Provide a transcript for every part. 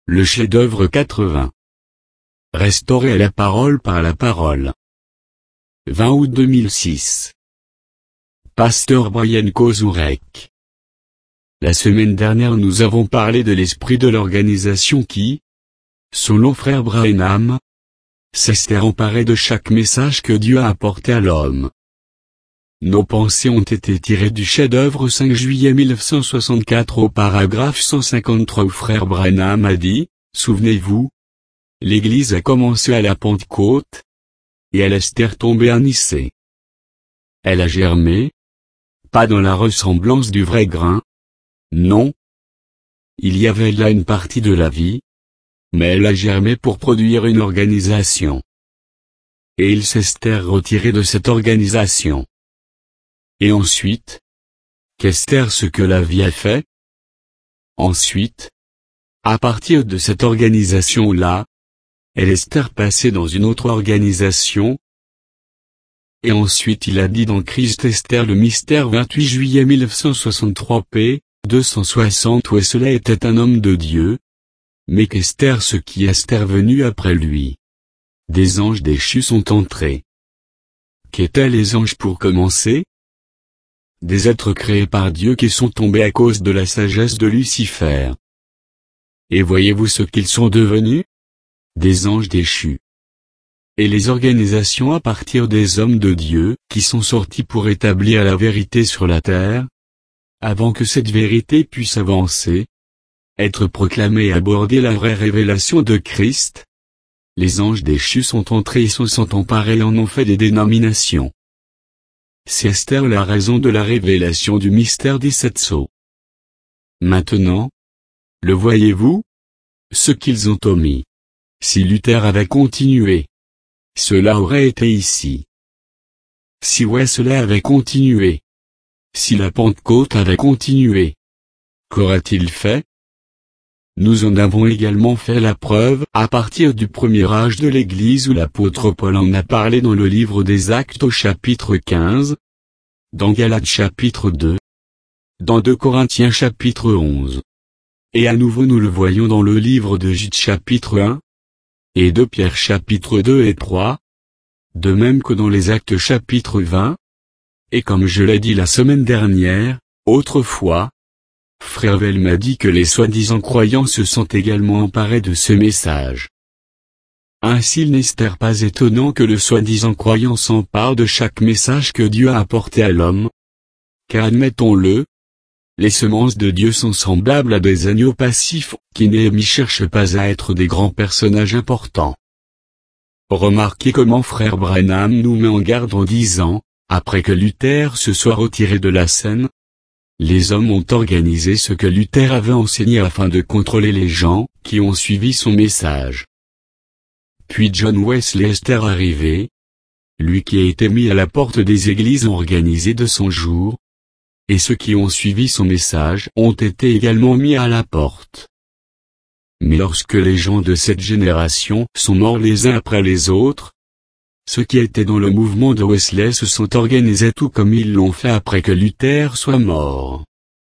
Le chef-d'œuvre 80. Restauré à la parole par la parole. 20 août 2006. Pasteur Brian Kozurek. La semaine dernière nous avons parlé de l'esprit de l'organisation qui, selon frère Branham, s'était emparé de chaque message que Dieu a apporté à l'homme. Nos pensées ont été tirées du chef-d'œuvre 5 juillet 1964 au paragraphe 153 où frère Branham a dit, « Souvenez-vous, l'Église a commencé à la Pentecôte, et elle est tombée à Nicée. Elle a germé, pas dans la ressemblance du vrai grain, non. Il y avait là une partie de la vie, mais elle a germé pour produire une organisation. Et il s'est retiré de cette organisation. Et ensuite, qu'est-ce ce que la vie a fait? Ensuite, à partir de cette organisation-là, elle est passée dans une autre organisation. Et ensuite il a dit dans Christ Esther le mystère 28 juillet 1963 p. 260 où cela était un homme de Dieu. Mais qu'Esther ce qui est venu après lui. Des anges déchus sont entrés. Qu'étaient les anges pour commencer? Des êtres créés par Dieu qui sont tombés à cause de la sagesse de Lucifer. Et voyez-vous ce qu'ils sont devenus? Des anges déchus. Et les organisations à partir des hommes de Dieu, qui sont sortis pour établir la vérité sur la terre, avant que cette vérité puisse avancer, être proclamée et aborder la vraie révélation de Christ, les anges déchus sont entrés et se sont emparés et en ont fait des dénominations. C'est Esther la raison de la révélation du mystère des 7 sceaux. Maintenant, le voyez-vous? Ce qu'ils ont omis. Si Luther avait continué, cela aurait été ici. Si Wesley avait continué, si la Pentecôte avait continué, qu'aurait-il fait? Nous en avons également fait la preuve à partir du premier âge de l'Église où l'apôtre Paul en a parlé dans le livre des Actes au chapitre 15, dans Galates chapitre 2, dans 2 Corinthiens chapitre 11. Et à nouveau nous le voyons dans le livre de Jude chapitre 1, et de Pierre chapitre 2 et 3, de même que dans les Actes chapitre 20, et comme je l'ai dit la semaine dernière, autrefois, frère Vel m'a dit que les soi-disant croyants se sont également emparés de ce message. Ainsi il n'est pas étonnant que le soi-disant croyant s'empare de chaque message que Dieu a apporté à l'homme. Car admettons-le, les semences de Dieu sont semblables à des agneaux passifs, qui ne cherchent pas à être des grands personnages importants. Remarquez comment frère Branham nous met en garde en disant, après que Luther se soit retiré de la scène, les hommes ont organisé ce que Luther avait enseigné afin de contrôler les gens, qui ont suivi son message. Puis John Wesley est arrivé, lui qui a été mis à la porte des églises organisées de son jour, et ceux qui ont suivi son message ont été également mis à la porte. Mais lorsque les gens de cette génération sont morts les uns après les autres, ceux qui étaient dans le mouvement de Wesley se sont organisés tout comme ils l'ont fait après que Luther soit mort.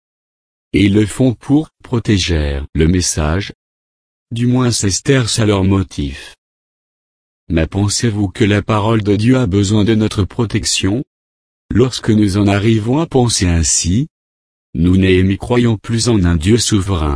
Et ils le font pour protéger le message. Du moins c'est ça leur motif. Mais pensez-vous que la parole de Dieu a besoin de notre protection? Lorsque nous en arrivons à penser ainsi, nous n'y croyons plus en un Dieu souverain.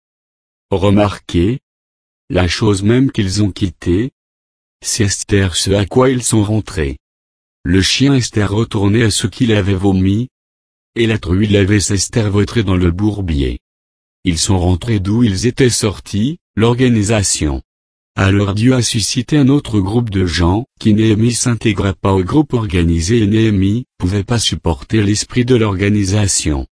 Remarquez, la chose même qu'ils ont quittée, c'est ce à quoi ils sont rentrés. Le chien est retourné à ce qu'il avait vomi, et la truie avait vautré dans le bourbier. Ils sont rentrés d'où ils étaient sortis, l'organisation. Alors Dieu a suscité un autre groupe de gens, qui Néhémie s'intégrait pas au groupe organisé et Néhémie pouvait pas supporter l'esprit de l'organisation.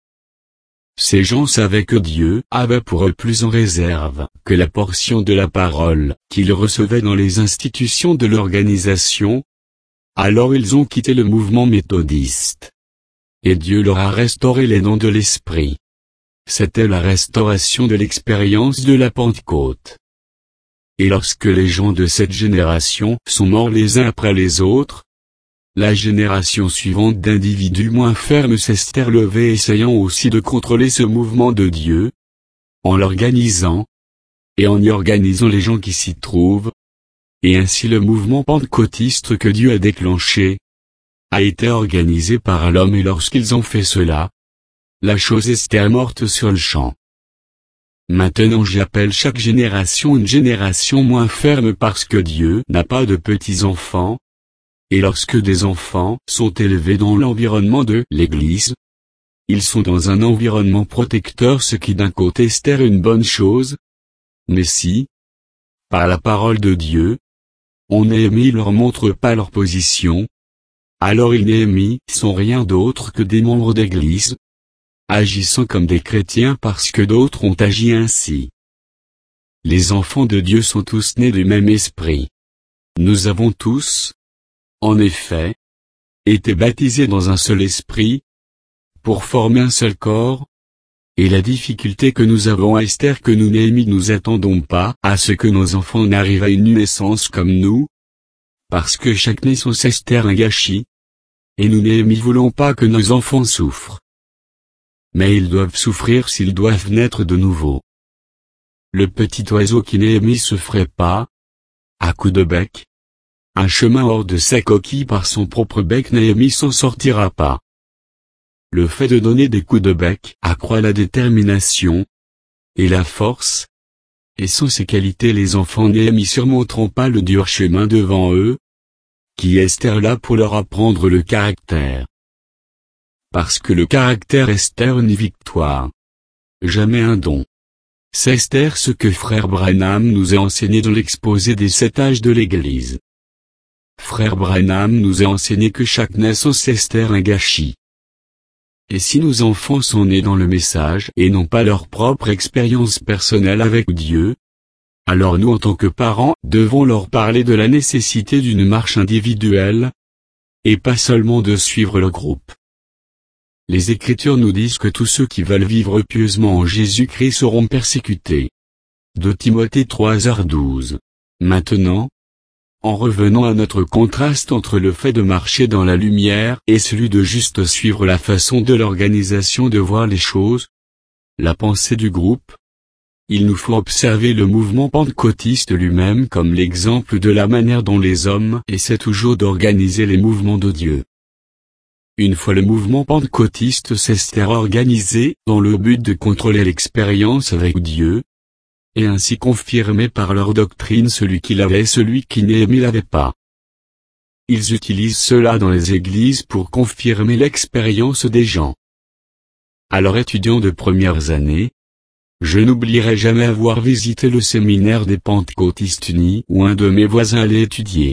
Ces gens savaient que Dieu avait pour eux plus en réserve que la portion de la parole qu'ils recevaient dans les institutions de l'organisation. Alors ils ont quitté le mouvement méthodiste. Et Dieu leur a restauré les dons de l'esprit. C'était la restauration de l'expérience de la Pentecôte. Et lorsque les gens de cette génération sont morts les uns après les autres, la génération suivante d'individus moins fermes s'est relevée essayant aussi de contrôler ce mouvement de Dieu, en l'organisant, et en y organisant les gens qui s'y trouvent. Et ainsi le mouvement pentecôtiste que Dieu a déclenché a été organisé par l'homme, et lorsqu'ils ont fait cela, la chose est morte sur le champ. Maintenant j'appelle chaque génération une génération moins ferme, parce que Dieu n'a pas de petits-enfants, et lorsque des enfants sont élevés dans l'environnement de l'Église, ils sont dans un environnement protecteur, ce qui d'un côté est une bonne chose, mais si, par la parole de Dieu, on Néhémie leur montre pas leur position, alors ils Néhémie sont rien d'autre que des membres d'Église, agissant comme des chrétiens parce que d'autres ont agi ainsi. Les enfants de Dieu sont tous nés du même esprit. Nous avons tous, en effet, été baptisés dans un seul esprit, pour former un seul corps, et la difficulté que nous avons à Esther, que nous Néhémie nous attendons pas à ce que nos enfants n'arrivent à une naissance comme nous, parce que chaque naissance est un gâchis, et nous Néhémie voulons pas que nos enfants souffrent. Mais ils doivent souffrir s'ils doivent naître de nouveau. Le petit oiseau qui Néhémie se ferait pas, à coups de bec, un chemin hors de sa coquille par son propre bec, Néhémie s'en sortira pas. Le fait de donner des coups de bec accroît la détermination et la force, et sans ces qualités les enfants Néhémie surmonteront pas le dur chemin devant eux, qui est là pour leur apprendre le caractère. Parce que le caractère est une victoire, jamais un don. C'est ce que frère Branham nous a enseigné dans l'exposé des 7 âges de l'Église. Frère Branham nous a enseigné que chaque naissance est un gâchis. Et si nos enfants sont nés dans le message et n'ont pas leur propre expérience personnelle avec Dieu, alors nous en tant que parents devons leur parler de la nécessité d'une marche individuelle, et pas seulement de suivre le groupe. Les Écritures nous disent que tous ceux qui veulent vivre pieusement en Jésus-Christ seront persécutés. 2 Timothée 3h12. Maintenant, en revenant à notre contraste entre le fait de marcher dans la lumière et celui de juste suivre la façon de l'organisation de voir les choses, la pensée du groupe, il nous faut observer le mouvement pentecôtiste lui-même comme l'exemple de la manière dont les hommes essaient toujours d'organiser les mouvements de Dieu. Une fois le mouvement pentecôtiste s'est organisé dans le but de contrôler l'expérience avec Dieu, et ainsi confirmer par leur doctrine celui qui l'avait et celui qui Néhémie l'avait pas. Ils utilisent cela dans les églises pour confirmer l'expérience des gens. Alors étudiant de premières années, je n'oublierai jamais avoir visité le séminaire des Pentecôtistes Unis où un de mes voisins allait étudier.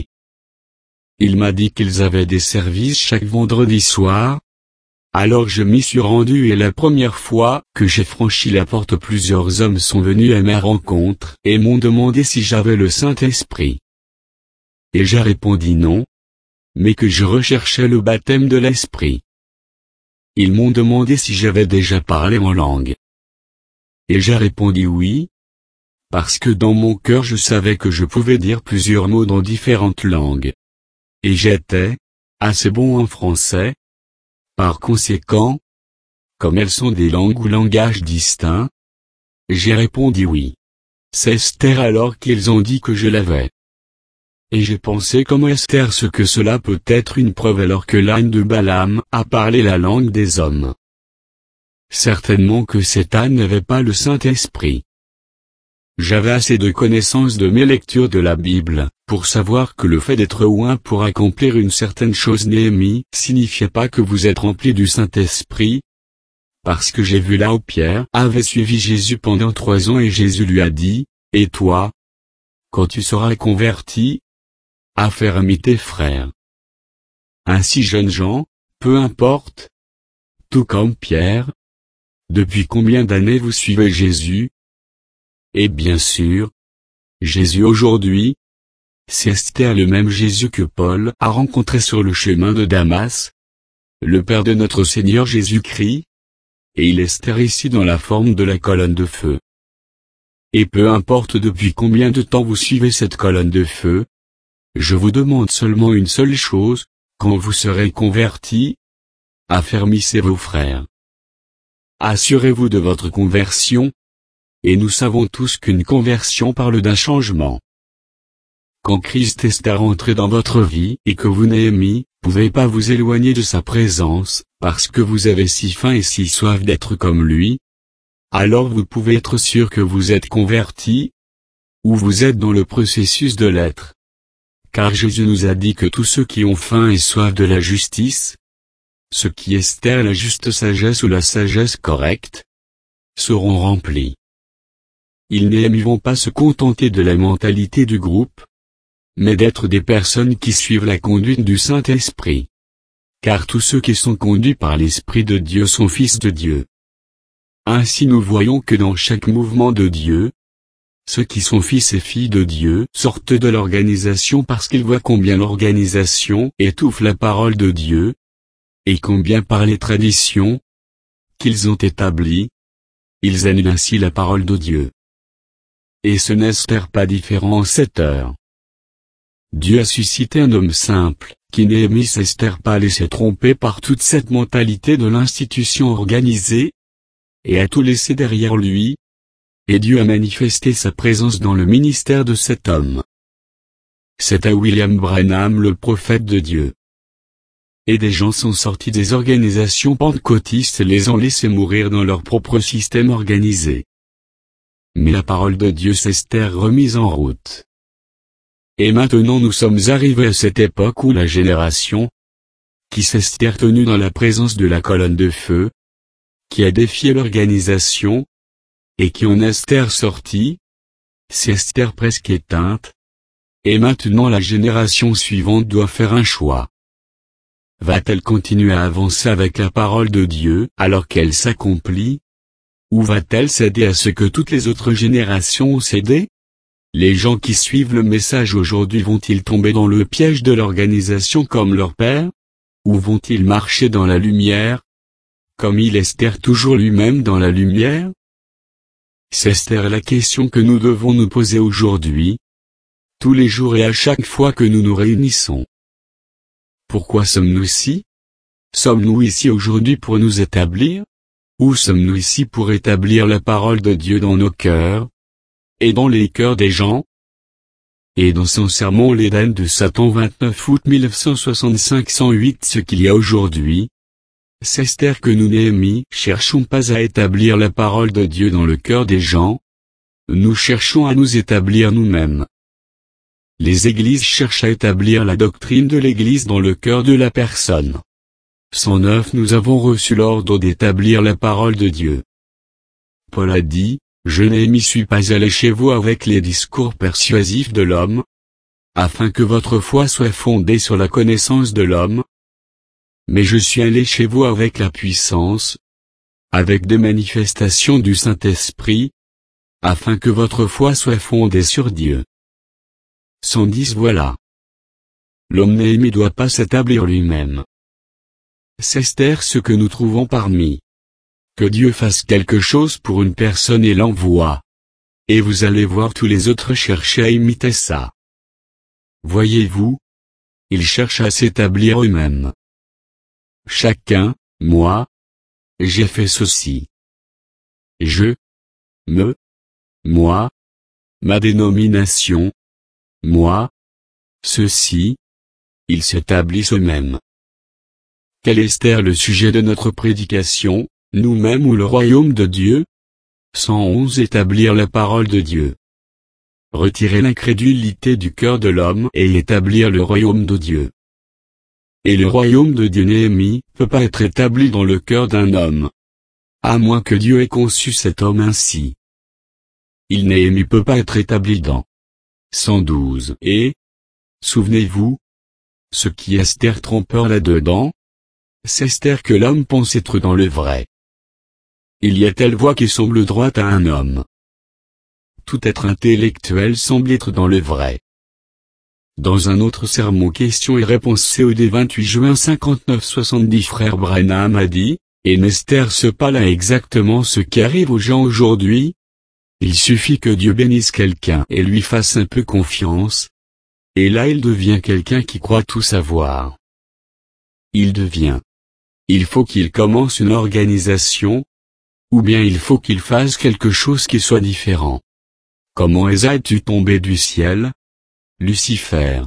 Il m'a dit qu'ils avaient des services chaque vendredi soir. Alors je m'y suis rendu et la première fois que j'ai franchi la porte, plusieurs hommes sont venus à ma rencontre et m'ont demandé si j'avais le Saint-Esprit. Et j'ai répondu non, mais que je recherchais le baptême de l'Esprit. Ils m'ont demandé si j'avais déjà parlé en langue. Et j'ai répondu oui, parce que dans mon cœur je savais que je pouvais dire plusieurs mots dans différentes langues. Et j'étais assez bon en français. Par conséquent, comme elles sont des langues ou langages distincts, j'ai répondu oui. C'est Esther alors qu'ils ont dit que je l'avais. Et j'ai pensé comme Esther ce que cela peut être une preuve alors que l'âne de Balaam a parlé la langue des hommes. Certainement que cet âne n'avait pas le Saint-Esprit. J'avais assez de connaissances de mes lectures de la Bible, pour savoir que le fait d'être oint pour accomplir une certaine chose Néhémie signifiait pas que vous êtes rempli du Saint-Esprit. Parce que j'ai vu là où Pierre avait suivi Jésus pendant 3 ans et Jésus lui a dit, et toi, quand tu seras converti, affermis tes frères. Ainsi jeunes gens, peu importe, tout comme Pierre, depuis combien d'années vous suivez Jésus? Et bien sûr, Jésus aujourd'hui, c'est le même Jésus que Paul a rencontré sur le chemin de Damas, le Père de notre Seigneur Jésus-Christ, et il est ici dans la forme de la colonne de feu. Et peu importe depuis combien de temps vous suivez cette colonne de feu, je vous demande seulement une seule chose, quand vous serez convertis, affermissez vos frères. Assurez-vous de votre conversion, et nous savons tous qu'une conversion parle d'un changement. Quand Christ est rentré dans votre vie et que vous, Néhémie, pouvez pas vous éloigner de sa présence, parce que vous avez si faim et si soif d'être comme lui, alors vous pouvez être sûr que vous êtes converti, ou vous êtes dans le processus de l'être. Car Jésus nous a dit que tous ceux qui ont faim et soif de la justice, ceux qui espèrent la juste sagesse ou la sagesse correcte, seront remplis. Ils ne vont pas se contenter de la mentalité du groupe, mais d'être des personnes qui suivent la conduite du Saint-Esprit. Car tous ceux qui sont conduits par l'Esprit de Dieu sont fils de Dieu. Ainsi nous voyons que dans chaque mouvement de Dieu, ceux qui sont fils et filles de Dieu sortent de l'organisation parce qu'ils voient combien l'organisation étouffe la parole de Dieu, et combien par les traditions qu'ils ont établies, ils annulent ainsi la parole de Dieu. Et ce n'est pas différent en cette heure. Dieu a suscité un homme simple, qui Néhémie s'est pas laissé tromper par toute cette mentalité de l'institution organisée, et a tout laissé derrière lui, et Dieu a manifesté sa présence dans le ministère de cet homme. C'est à William Branham le prophète de Dieu. Et des gens sont sortis des organisations pentecôtistes et les ont laissés mourir dans leur propre système organisé. Mais la parole de Dieu s'est remise en route. Et maintenant nous sommes arrivés à cette époque où la génération, qui s'est tenue dans la présence de la colonne de feu, qui a défié l'organisation, et qui en est sorti, s'est presque éteinte, et maintenant la génération suivante doit faire un choix. Va-t-elle continuer à avancer avec la parole de Dieu alors qu'elle s'accomplit? Ou va-t-elle céder à ce que toutes les autres générations ont cédé? Les gens qui suivent le message aujourd'hui vont-ils tomber dans le piège de l'organisation comme leur père? Ou vont-ils marcher dans la lumière, comme il est toujours lui-même dans la lumière? C'est la question que nous devons nous poser aujourd'hui, tous les jours et à chaque fois que nous nous réunissons. Pourquoi sommes-nous ici? Sommes-nous ici aujourd'hui pour nous établir? Ou sommes-nous ici pour établir la parole de Dieu dans nos cœurs, et dans les cœurs des gens? Et dans son sermon l'Éden de Satan 29 août 1965-108 ce qu'il y a aujourd'hui, c'est que nous Néhémie cherchons pas à établir la parole de Dieu dans le cœur des gens, nous cherchons à nous établir nous-mêmes. Les églises cherchent à établir la doctrine de l'église dans le cœur de la personne. 109 Nous avons reçu l'ordre d'établir la parole de Dieu. Paul a dit, je Néhémie suis pas allé chez vous avec les discours persuasifs de l'homme, afin que votre foi soit fondée sur la connaissance de l'homme, mais je suis allé chez vous avec la puissance, avec des manifestations du Saint-Esprit, afin que votre foi soit fondée sur Dieu. 110 Voilà. L'homme Néhémie doit pas s'établir lui-même. C'est ce que nous trouvons parmi. Que Dieu fasse quelque chose pour une personne et l'envoie. Et vous allez voir tous les autres chercher à imiter ça. Voyez-vous? Ils cherchent à s'établir eux-mêmes. Chacun, moi, j'ai fait ceci. Je, moi, ma dénomination, moi, ceci, ils s'établissent eux-mêmes. Quel est le sujet de notre prédication, nous-mêmes ou le royaume de Dieu? 111 Établir la parole de Dieu. Retirer l'incrédulité du cœur de l'homme et établir le royaume de Dieu. Et le royaume de Dieu Néhémie peut pas être établi dans le cœur d'un homme. À moins que Dieu ait conçu cet homme ainsi. Il Néhémie peut pas être établi dans 112 Et, souvenez-vous, ce qui est trompeur là-dedans, c'est que l'homme pense être dans le vrai. Il y a telle voie qui semble droite à un homme. Tout être intellectuel semble être dans le vrai. Dans un autre sermon questions et réponses COD 28 juin 59-70 frère Branham a dit, et n'est-ce pas là exactement ce qui arrive aux gens aujourd'hui? Il suffit que Dieu bénisse quelqu'un et lui fasse un peu confiance. Et là il devient quelqu'un qui croit tout savoir. Il faut qu'il commence une organisation. ou bien il faut qu'il fasse quelque chose qui soit différent. Comment es-tu tombé du ciel? Lucifer.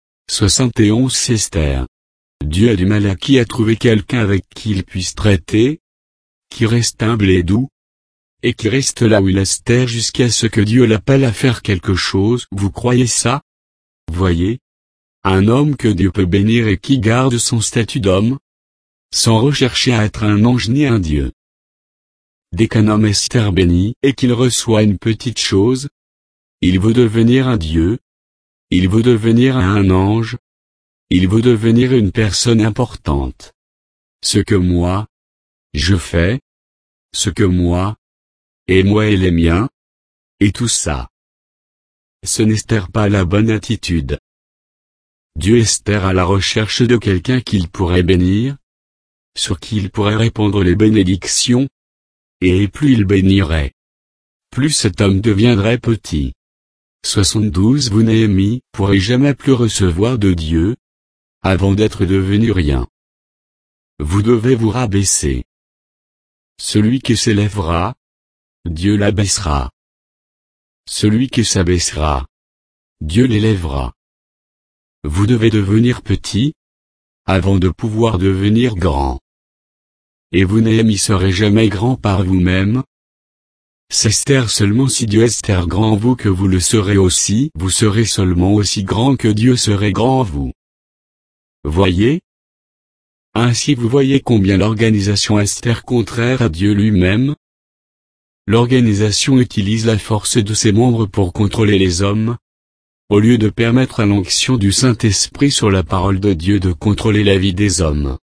71 Esther. Dieu a du mal à trouver quelqu'un avec qui il puisse traiter, qui reste humble et doux, et qui reste là où il Esther jusqu'à ce que Dieu l'appelle à faire quelque chose. Vous croyez ça? Voyez? Un homme que Dieu peut bénir et qui garde son statut d'homme, sans rechercher à être un ange ni un dieu. Dès qu'un homme Esther béni et qu'il reçoit une petite chose, il veut devenir un dieu, il veut devenir un ange, il veut devenir une personne importante. Ce que moi, je fais, ce que moi, et moi et les miens, et tout ça. Ce n'est pas la bonne attitude. Dieu Esther à la recherche de quelqu'un qu'il pourrait bénir, sur qui il pourrait répandre les bénédictions, et plus il bénirait, plus cet homme deviendrait petit. 72 Vous Néhémie pourrait jamais plus recevoir de Dieu, avant d'être devenu rien. Vous devez vous rabaisser. Celui qui s'élèvera, Dieu l'abaissera. Celui qui s'abaissera, Dieu l'élèvera. Vous devez devenir petit, avant de pouvoir devenir grand. Et vous Néhémie serez jamais grand par vous-même. C'est Esther seulement si Dieu est grand en vous que vous le serez aussi. Vous serez seulement aussi grand que Dieu serait grand en vous. Voyez? Ainsi vous voyez combien l'organisation Esther contraire à Dieu lui-même. L'organisation utilise la force de ses membres pour contrôler les hommes, au lieu de permettre à l'onction du Saint-Esprit sur la parole de Dieu de contrôler la vie des hommes.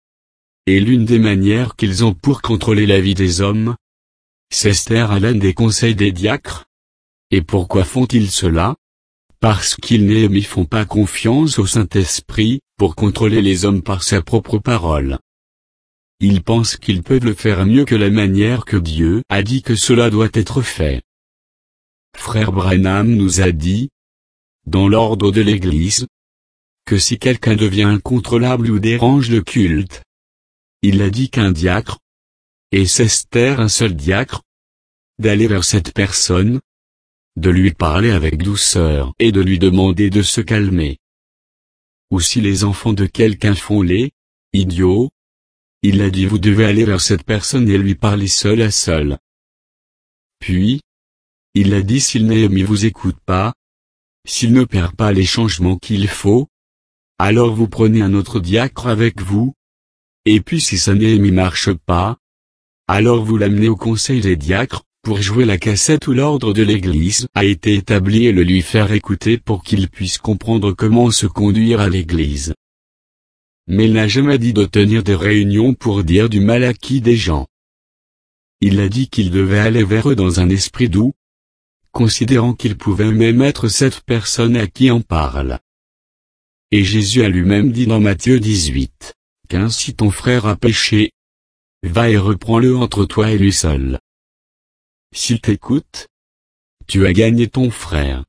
Et l'une des manières qu'ils ont pour contrôler la vie des hommes, c'est Esther à l'un des conseils des diacres. Et pourquoi font-ils cela? Parce qu'ils n'y font pas confiance au Saint-Esprit, pour contrôler les hommes par sa propre parole. Ils pensent qu'ils peuvent le faire mieux que la manière que Dieu a dit que cela doit être fait. Frère Branham nous a dit, dans l'ordre de l'Église, que si quelqu'un devient incontrôlable ou dérange le culte, il a dit qu'un diacre, et c'est Esther un seul diacre, d'aller vers cette personne, de lui parler avec douceur et de lui demander de se calmer. Ou si les enfants de quelqu'un font les idiots, il a dit vous devez aller vers cette personne et lui parler seul à seul. Puis, il a dit s'il ne vous écoute pas, s'il ne perd pas les changements qu'il faut, alors vous prenez un autre diacre avec vous, et puis si ça ne marche pas, alors vous l'amenez au conseil des diacres, pour jouer la cassette où l'ordre de l'Église a été établi et le lui faire écouter pour qu'il puisse comprendre comment se conduire à l'Église. Mais il n'a jamais dit de tenir des réunions pour dire du mal à qui des gens. Il a dit qu'il devait aller vers eux dans un esprit doux, considérant qu'il pouvait même être cette personne à qui on parle. Et Jésus a lui-même dit dans Matthieu 18, « Si ton frère a péché, va et reprends-le entre toi et lui seul. S'il t'écoute, tu as gagné ton frère.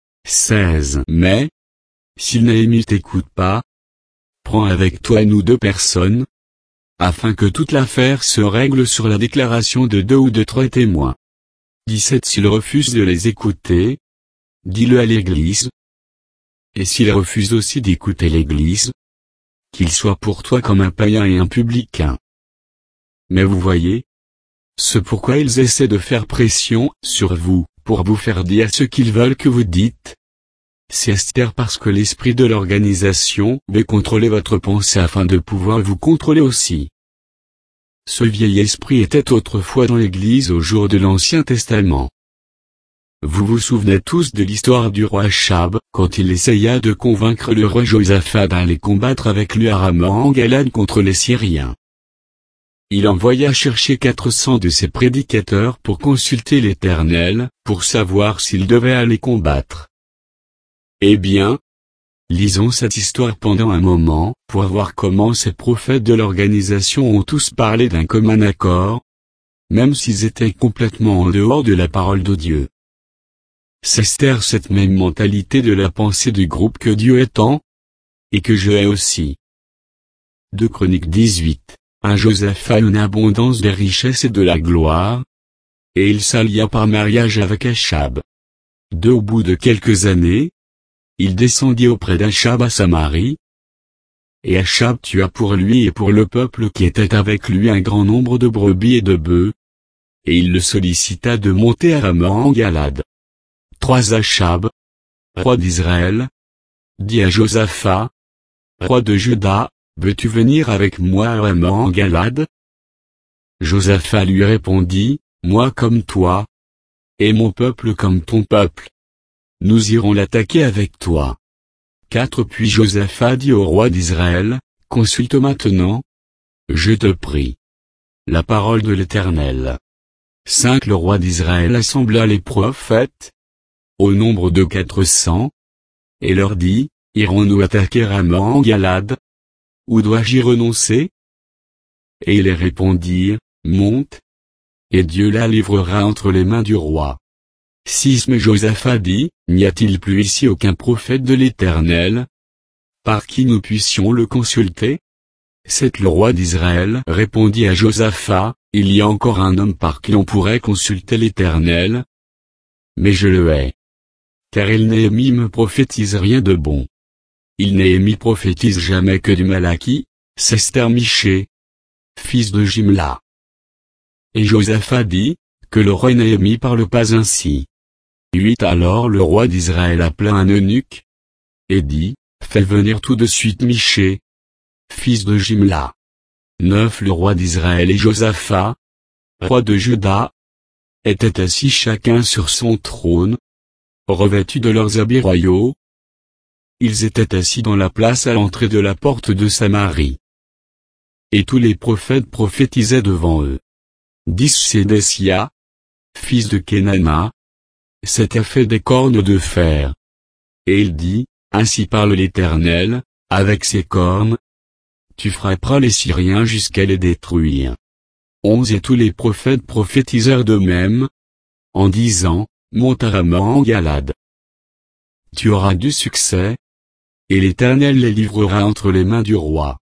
16 Mais, s'il ne t'écoute pas, prends avec toi 1 ou 2 personnes, afin que toute l'affaire se règle sur la déclaration de 2 ou de 3 témoins. 17 S'il refuse de les écouter, dis-le à l'Église. Et s'il refuse aussi d'écouter l'Église, qu'il soit pour toi comme un païen et un publicain. Mais vous voyez, c'est pourquoi ils essaient de faire pression sur vous, pour vous faire dire ce qu'ils veulent que vous dites. C'est Esther parce que l'esprit de l'organisation veut contrôler votre pensée afin de pouvoir vous contrôler aussi. Ce vieil esprit était autrefois dans l'Église au jour de l'Ancien Testament. Vous vous souvenez tous de l'histoire du roi Achab, quand il essaya de convaincre le roi Josaphat d'aller combattre avec lui à Rama en Galade contre les Syriens. Il envoya chercher 400 de ses prédicateurs pour consulter l'Éternel, pour savoir s'il devait aller combattre. Eh bien, lisons cette histoire pendant un moment, pour voir comment ces prophètes de l'organisation ont tous parlé d'un commun accord, même s'ils étaient complètement en dehors de la parole de Dieu. C'est cette même mentalité de la pensée du groupe que Dieu est en, et que je hais aussi. 2 Chroniques 18. un Josaphat une abondance des richesses et de la gloire, et il s'allia par mariage avec Achab. Au bout de quelques années, il descendit auprès d'Achab à Samarie, et Achab tua pour lui et pour le peuple qui était avec lui un grand nombre de brebis et de bœufs, et il le sollicita de monter à Rama en Galade. Achab, roi d'Israël, dit à Josaphat, roi de Juda, veux-tu venir avec moi à Rama en Galade? Josaphat lui répondit, moi comme toi, et mon peuple comme ton peuple. Nous irons l'attaquer avec toi. Puis Josaphat dit au roi d'Israël, consulte maintenant, je te prie, la parole de l'Éternel. Le roi d'Israël assembla les prophètes, au nombre de 400, et leur dit, irons-nous attaquer Rama en Galade? Ou dois-je y renoncer? Et ils répondirent, monte, et Dieu la livrera entre les mains du roi. Mais Josaphat dit, n'y a-t-il plus ici aucun prophète de l'Éternel, par qui nous puissions le consulter? Le roi d'Israël répondit à Josaphat, il y a encore un homme par qui on pourrait consulter l'Éternel, mais je le hais. Car il Néhémie me prophétise rien de bon. Il Néhémie prophétise jamais que du Malaki, Miché, fils de Jimla. Et Josaphat dit, que le roi Néhémie parle pas ainsi. Alors le roi d'Israël appela un eunuque, et dit, fais venir tout de suite Miché, fils de Jimla. Le roi d'Israël et Josaphat, roi de Juda, étaient assis chacun sur son trône, revêtus de leurs habits royaux. Ils étaient assis dans la place à l'entrée de la porte de Samarie. Et tous les prophètes prophétisaient devant eux. Sédécia, fils de Kenana, s'était fait des cornes de fer. Et il dit, ainsi parle l'Éternel, avec ses cornes, tu frapperas les Syriens jusqu'à les détruire. Et tous les prophètes prophétisèrent d'eux-mêmes, en disant, monte à Rama en Galade. Tu auras du succès, et l'Éternel les livrera entre les mains du roi.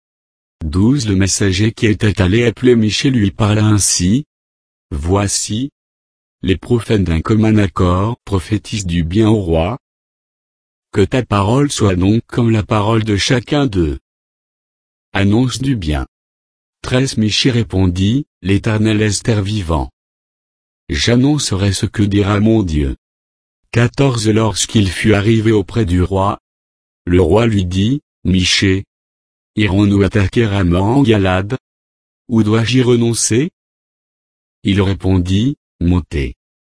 Le messager qui était allé appeler Miché lui parla ainsi, voici, les prophètes d'un commun accord prophétisent du bien au roi. Que ta parole soit donc comme la parole de chacun d'eux. Annonce du bien. Miché répondit, l'Éternel est vivant. J'annoncerai ce que dira mon Dieu. Lorsqu'il fut arrivé auprès du roi, le roi lui dit, Miché, irons-nous attaquer Rama en Galade? Ou dois-je y renoncer? Il répondit, montez.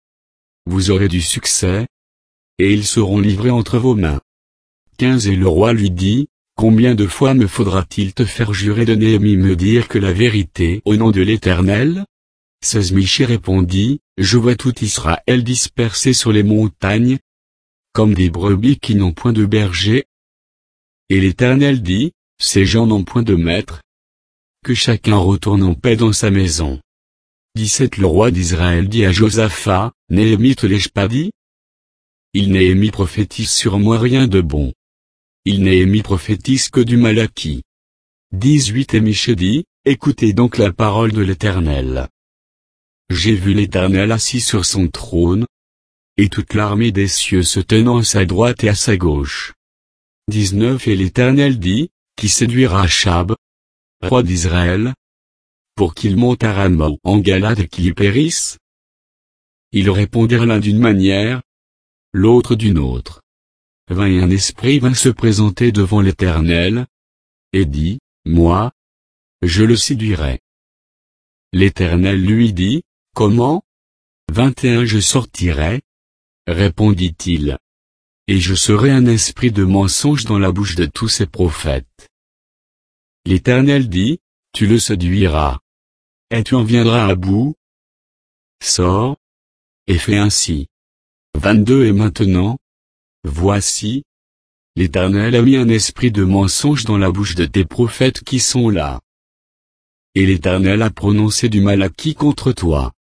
Vous aurez du succès, et ils seront livrés entre vos mains. Et le roi lui dit, combien de fois me faudra-t-il te faire jurer de Néhémie me dire que la vérité au nom de l'Éternel? Miché répondit, je vois tout Israël dispersé sur les montagnes, comme des brebis qui n'ont point de berger. Et l'Éternel dit, ces gens n'ont point de maître. Que chacun retourne en paix dans sa maison. Le roi d'Israël dit à Josaphat, Néhémie te l'ai-je pas dit? Il Néhémie prophétise sur moi rien de bon. Il Néhémie prophétise que du Malaki. Et Miché dit, écoutez donc la parole de l'Éternel. J'ai vu l'Éternel assis sur son trône, et toute l'armée des cieux se tenant à sa droite et à sa gauche. Et l'Éternel dit, qui séduira Achab, roi d'Israël, pour qu'il monte à Rama en Galade et qu'il y périsse? Ils répondirent l'un d'une manière, l'autre d'une autre. Et un esprit vint se présenter devant l'Éternel, et dit, moi, je le séduirai. L'Éternel lui dit, comment? Je sortirai, répondit-il. Et je serai un esprit de mensonge dans la bouche de tous ces prophètes. L'Éternel dit, tu le séduiras. Et tu en viendras à bout. Sors, et fais ainsi. Et maintenant, voici, l'Éternel a mis un esprit de mensonge dans la bouche de tes prophètes qui sont là. Et l'Éternel a prononcé du Malaki contre toi.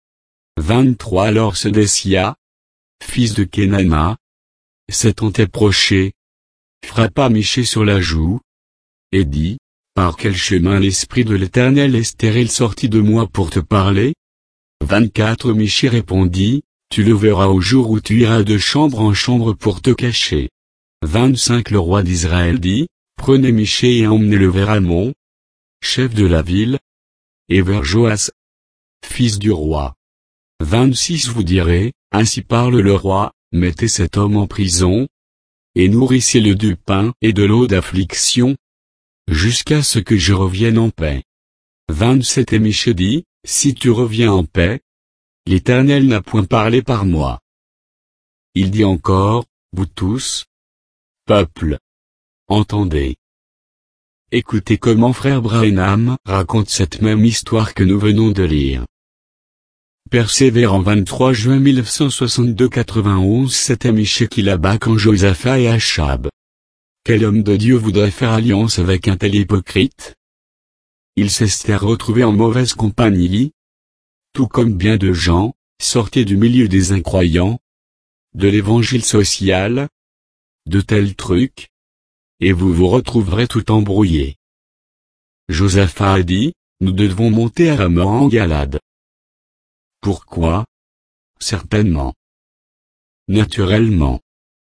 Alors Sédécia, fils de Kenana, s'étant approché, frappa Miché sur la joue, et dit, Par quel chemin l'Esprit de l'Éternel est-il sorti de moi pour te parler? 24 Michée répondit, tu le verras au jour où tu iras de chambre en chambre pour te cacher. 25 Le roi d'Israël dit, prenez Michée et emmenez-le vers Amon, chef de la ville, et vers Joas, fils du roi. 26 Vous direz, ainsi parle le roi, mettez cet homme en prison, et nourrissez-le du pain et de l'eau d'affliction, jusqu'à ce que je revienne en paix. 27 Et Michée dit, si tu reviens en paix, l'Éternel n'a point parlé par moi. Il dit encore, vous tous, peuple, entendez. Écoutez comment frère Branham raconte cette même histoire que nous venons de lire. Persévérant 23 juin 1962 91 C'était Michée qui l'abat quand Josaphat et Achab. Quel homme de Dieu voudrait faire alliance avec un tel hypocrite? Il s'était retrouvé en mauvaise compagnie, tout comme bien de gens, sortez du milieu des incroyants, de l'évangile social, de tels trucs, et vous vous retrouverez tout embrouillé. Josaphat a dit, nous devons monter à Ramah en Galade. Pourquoi? Certainement. Naturellement.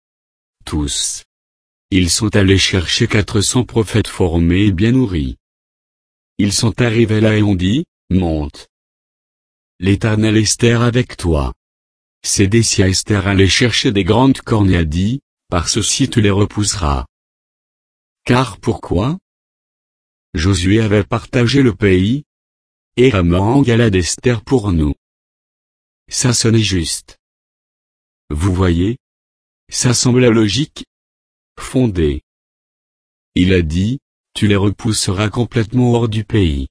Tous. Ils sont allés chercher 400 prophètes formés et bien nourris. Ils sont arrivés là et ont dit, monte. L'Éternel est avec toi. Sédécia Esther allait chercher des grandes cornes et a dit, par ceci tu les repousseras. Car pourquoi? Josué avait partagé le pays, et Ramah en Galade Esther pour nous. Ça sonnait juste. Vous voyez? Ça semblait logique, fondé. Il a dit, tu les repousseras complètement hors du pays.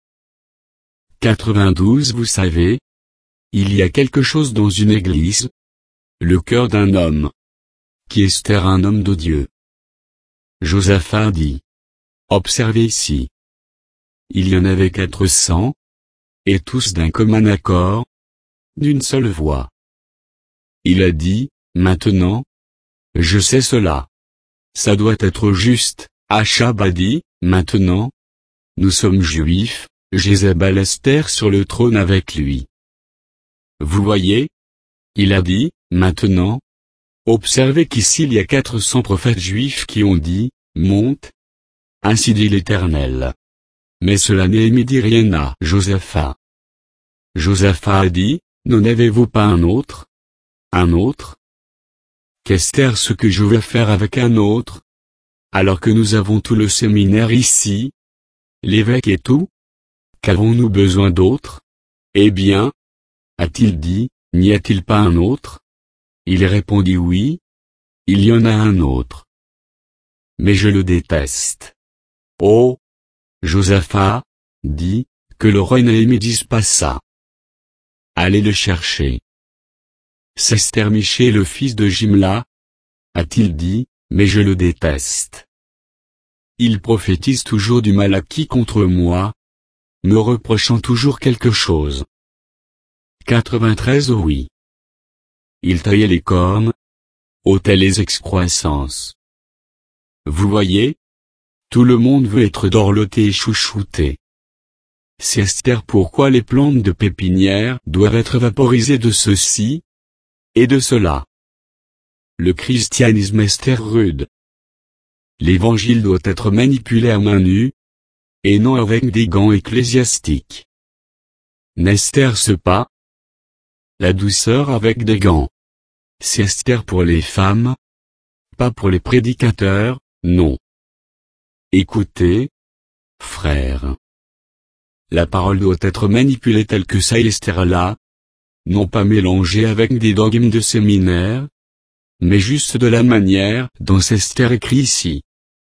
92 Vous savez, il y a quelque chose dans une église, le cœur d'un homme, qui Esther un homme de Dieu. Josaphat dit, observez ici. Il y en avait 400, et tous d'un commun accord, d'une seule voix. Il a dit, maintenant, je sais cela. Ça doit être juste. Achab a dit, maintenant, nous sommes juifs, Jézabel Esther sur le trône avec lui. Vous voyez? Il a dit, maintenant, observez qu'ici il y a 400 prophètes juifs qui ont dit, monte. Ainsi dit l'Éternel. Mais cela n'est dit rien à Josaphat. Josaphat a dit, n'en avez-vous pas un autre? Un autre? Qu'Esther ce que je vais faire avec un autre? Alors que nous avons tout le séminaire ici, l'évêque et tout? Qu'avons-nous besoin d'autre? Eh bien, a-t-il dit, n'y a-t-il pas un autre? Il répondit oui, il y en a un autre. Mais je le déteste. Oh! Josaphat, dit, que le roi ne me dise pas ça. Allez le chercher. C'est Esther Michée le fils de Jimla, a-t-il dit, mais je le déteste. Il prophétise toujours du mal acquis contre moi, me reprochant toujours quelque chose. 93 Oui. Il taillait les cornes, ôtait les excroissances. Vous voyez? Tout le monde veut être dorloté et chouchouté. C'est Esther pourquoi les plantes de pépinière doivent être vaporisées de ceci et de cela. Le christianisme Esther rude. L'évangile doit être manipulé à main nue, et non avec des gants ecclésiastiques. N'Esther pas la douceur avec des gants. C'est Esther pour les femmes, pas pour les prédicateurs, non. Écoutez, frères. La parole doit être manipulée telle que ça Esther là, non pas mélangée avec des dogmes de séminaire, mais juste de la manière dont Esther écrit ici.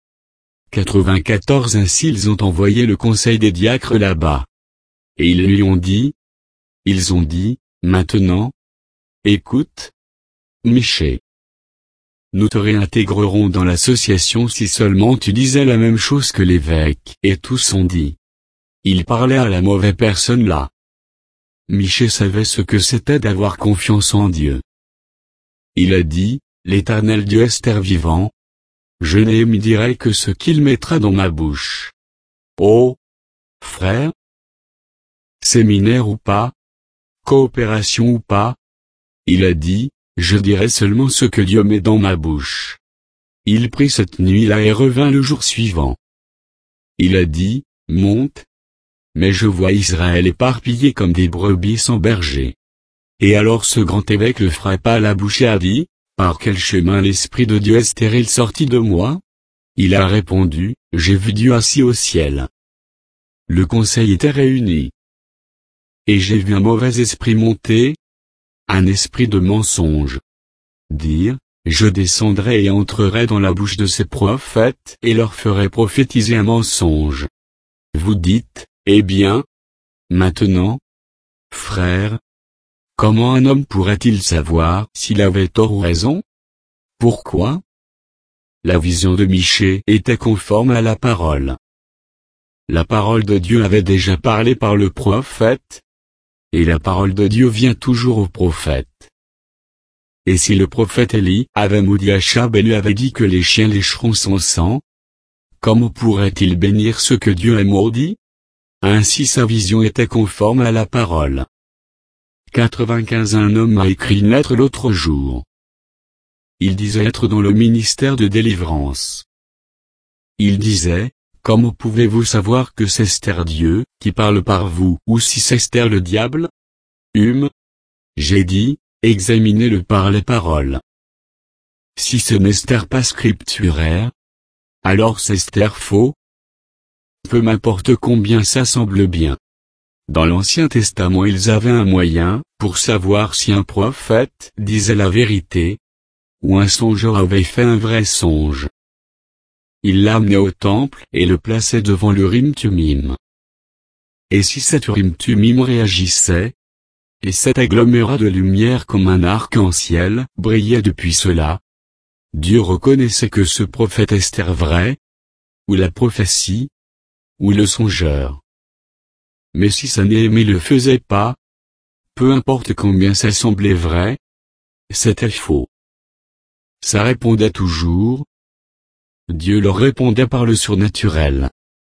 94 Ainsi ils ont envoyé le conseil des diacres là-bas. Et ils lui ont dit, maintenant, écoute, Michée. Nous te réintégrerons dans l'association si seulement tu disais la même chose que l'évêque. Et tous ont dit. Il parlait à la mauvaise personne là. Michée savait ce que c'était d'avoir confiance en Dieu. Il a dit, l'Éternel Dieu Esther vivant, je ne me dirai que ce qu'il mettra dans ma bouche. Oh, frère, séminaire ou pas, coopération ou pas, il a dit, je dirai seulement ce que Dieu met dans ma bouche. Il prit cette nuit-là et revint le jour suivant. Il a dit, monte. Mais je vois Israël éparpillé comme des brebis sans berger. Et alors ce grand évêque le frappa à la bouche et a dit, par quel chemin l'Esprit de Dieu est-il sorti de moi? Il a répondu, j'ai vu Dieu assis au ciel. Le conseil était réuni. Et j'ai vu un mauvais esprit monter, un esprit de mensonge. Dire, je descendrai et entrerai dans la bouche de ces prophètes et leur ferai prophétiser un mensonge. Vous dites, eh bien, maintenant, frère, comment un homme pourrait-il savoir s'il avait tort ou raison? Pourquoi? La vision de Michée était conforme à la parole. La parole de Dieu avait déjà parlé par le prophète, et la parole de Dieu vient toujours au prophète. Et si le prophète Élie avait maudit Achab et lui avait dit que les chiens lécheront son sang, comment pourrait-il bénir ce que Dieu a maudit? Ainsi sa vision était conforme à la parole. 95 Un homme m'a écrit une lettre l'autre jour. Il disait être dans le ministère de délivrance. Il disait, comment pouvez-vous savoir que c'est Esther Dieu qui parle par vous ou si c'est Esther le diable? J'ai dit, examinez-le par les paroles. Si ce n'est Esther pas scripturaire, alors c'est Esther faux. Peu m'importe combien ça semble bien. Dans l'Ancien Testament ils avaient un moyen, pour savoir si un prophète disait la vérité, ou un songeur avait fait un vrai songe. Ils l'amenaient au temple et le plaçaient devant l'Urim Tumim. Et si cet Urim Tumim réagissait, et cet agglomérat de lumière comme un arc-en-ciel brillait depuis cela, Dieu reconnaissait que ce prophète était vrai, ou la prophétie, ou le songeur. Mais si sa Néhémie le faisait pas, peu importe combien ça semblait vrai, c'était faux. Ça répondait toujours. Dieu leur répondait par le surnaturel.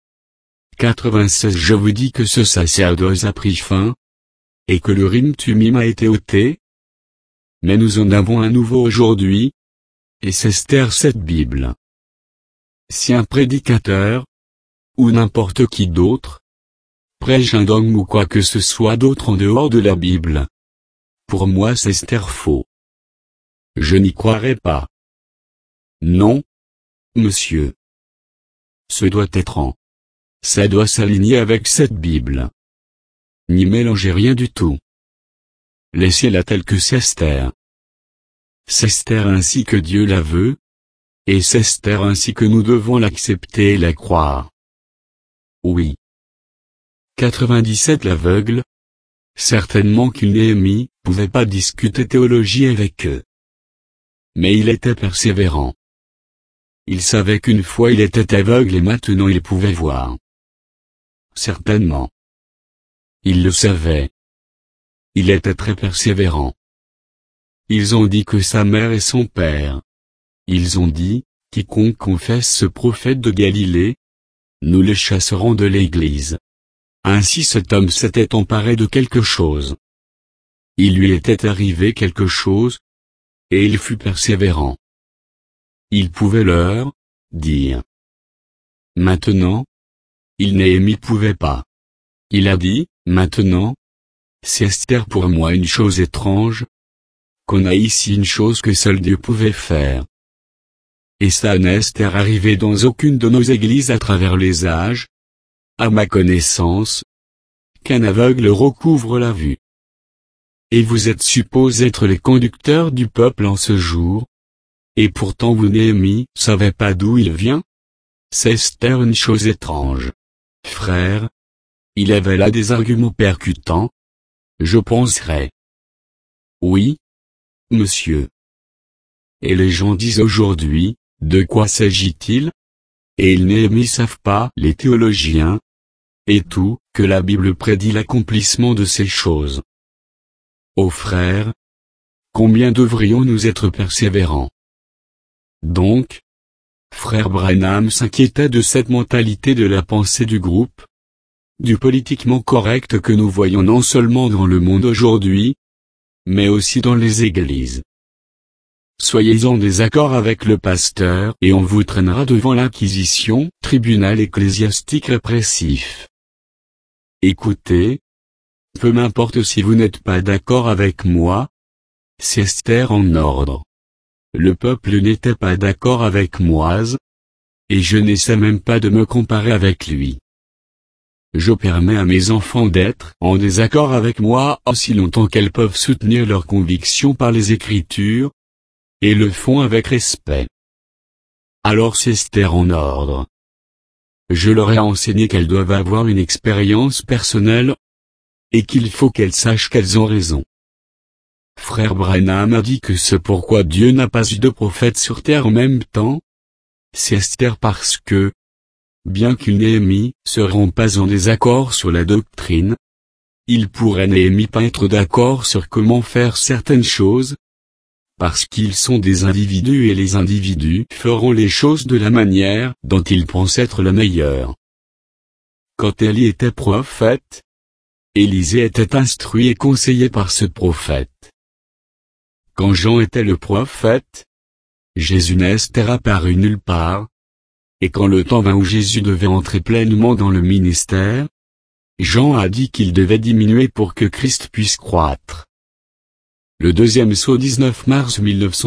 96 Je vous dis que ce sacerdoce a pris fin, et que l'Urim Tumim a été ôté. Mais nous en avons un nouveau aujourd'hui, et c'est Esther cette Bible. Si un prédicateur, ou n'importe qui d'autre, prêche un dogme ou quoi que ce soit d'autre en dehors de la Bible, pour moi c'est Esther faux. Je n'y croirai pas. Non, monsieur. Ce doit être en. Ça doit s'aligner avec cette Bible. N'y mélangez rien du tout. Laissez-la telle que c'est Esther. C'est Esther ainsi que Dieu la veut, et c'est Esther ainsi que nous devons l'accepter et la croire. Oui. 97 L'aveugle. Certainement qu'une Néhémie pouvait pas discuter théologie avec eux. Mais il était persévérant. Il savait qu'une fois il était aveugle et maintenant il pouvait voir. Certainement. Il le savait. Il était très persévérant. Ils ont dit que sa mère et son père. Ils ont dit, quiconque confesse ce prophète de Galilée, nous le chasserons de l'Église. Ainsi cet homme s'était emparé de quelque chose. Il lui était arrivé quelque chose, et il fut persévérant. Il pouvait leur dire. Maintenant, Néhémie pouvait pas. Il a dit, maintenant, c'est Esther pour moi une chose étrange, qu'on a ici une chose que seul Dieu pouvait faire. Et ça n'est Esther arrivé dans aucune de nos églises à travers les âges, à ma connaissance, qu'un aveugle recouvre la vue. Et vous êtes supposés être les conducteurs du peuple en ce jour, et pourtant vous Néhémie savez pas d'où il vient? C'est Esther une chose étrange. Frère, il avait là des arguments percutants, je penserais. Oui, monsieur. Et les gens disent aujourd'hui, de quoi s'agit-il? Et ils Néhémie savent pas, les théologiens, et tout, que la Bible prédit l'accomplissement de ces choses. Ô frères, combien devrions-nous être persévérants? Donc, Frère Branham s'inquiétait de cette mentalité de la pensée du groupe, du politiquement correct que nous voyons non seulement dans le monde aujourd'hui, mais aussi dans les églises. Soyez en désaccord avec le pasteur et on vous traînera devant l'inquisition, tribunal ecclésiastique répressif. Écoutez, peu m'importe si vous n'êtes pas d'accord avec moi, c'est Esther en ordre. Le peuple n'était pas d'accord avec moi, et je n'essaie même pas de me comparer avec lui. Je permets à mes enfants d'être en désaccord avec moi aussi longtemps qu'elles peuvent soutenir leurs convictions par les Écritures, et le font avec respect. Alors c'est Esther en ordre. Je leur ai enseigné qu'elles doivent avoir une expérience personnelle, et qu'il faut qu'elles sachent qu'elles ont raison. Frère Branham a dit que ce pourquoi Dieu n'a pas eu de prophète sur terre en même temps, c'est Esther parce que, bien qu'il Néhémie seront pas en désaccord sur la doctrine, il pourrait Néhémie pas être d'accord sur comment faire certaines choses, parce qu'ils sont des individus et les individus feront les choses de la manière dont ils pensent être la meilleure. Quand Élie était prophète, Élisée était instruit et conseillé par ce prophète. Quand Jean était le prophète, Jésus n'était apparu nulle part, et quand le temps vint où Jésus devait entrer pleinement dans le ministère, Jean a dit qu'il devait diminuer pour que Christ puisse croître. Le deuxième sceau 19 mars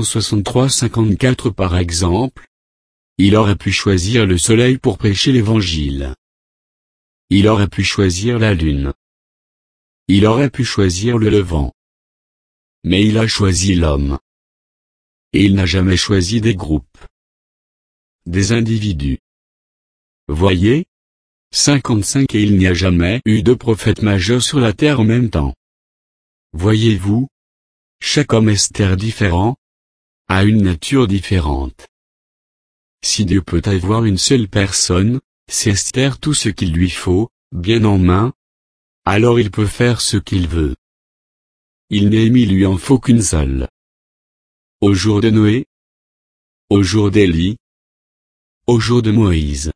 1963-54 par exemple, il aurait pu choisir le soleil pour prêcher l'évangile. Il aurait pu choisir la lune. Il aurait pu choisir le levant. Mais il a choisi l'homme. Et il n'a jamais choisi des groupes. Des individus. Voyez, 55 et il n'y a jamais eu de prophète majeur sur la terre en même temps. Voyez-vous, chaque homme est différent, a une nature différente. Si Dieu peut avoir une seule personne, c'est Esther tout ce qu'il lui faut, bien en main, alors il peut faire ce qu'il veut. Il Néhémie lui en faut qu'une seule. Au jour de Noé, au jour d'Élie, au jour de Moïse.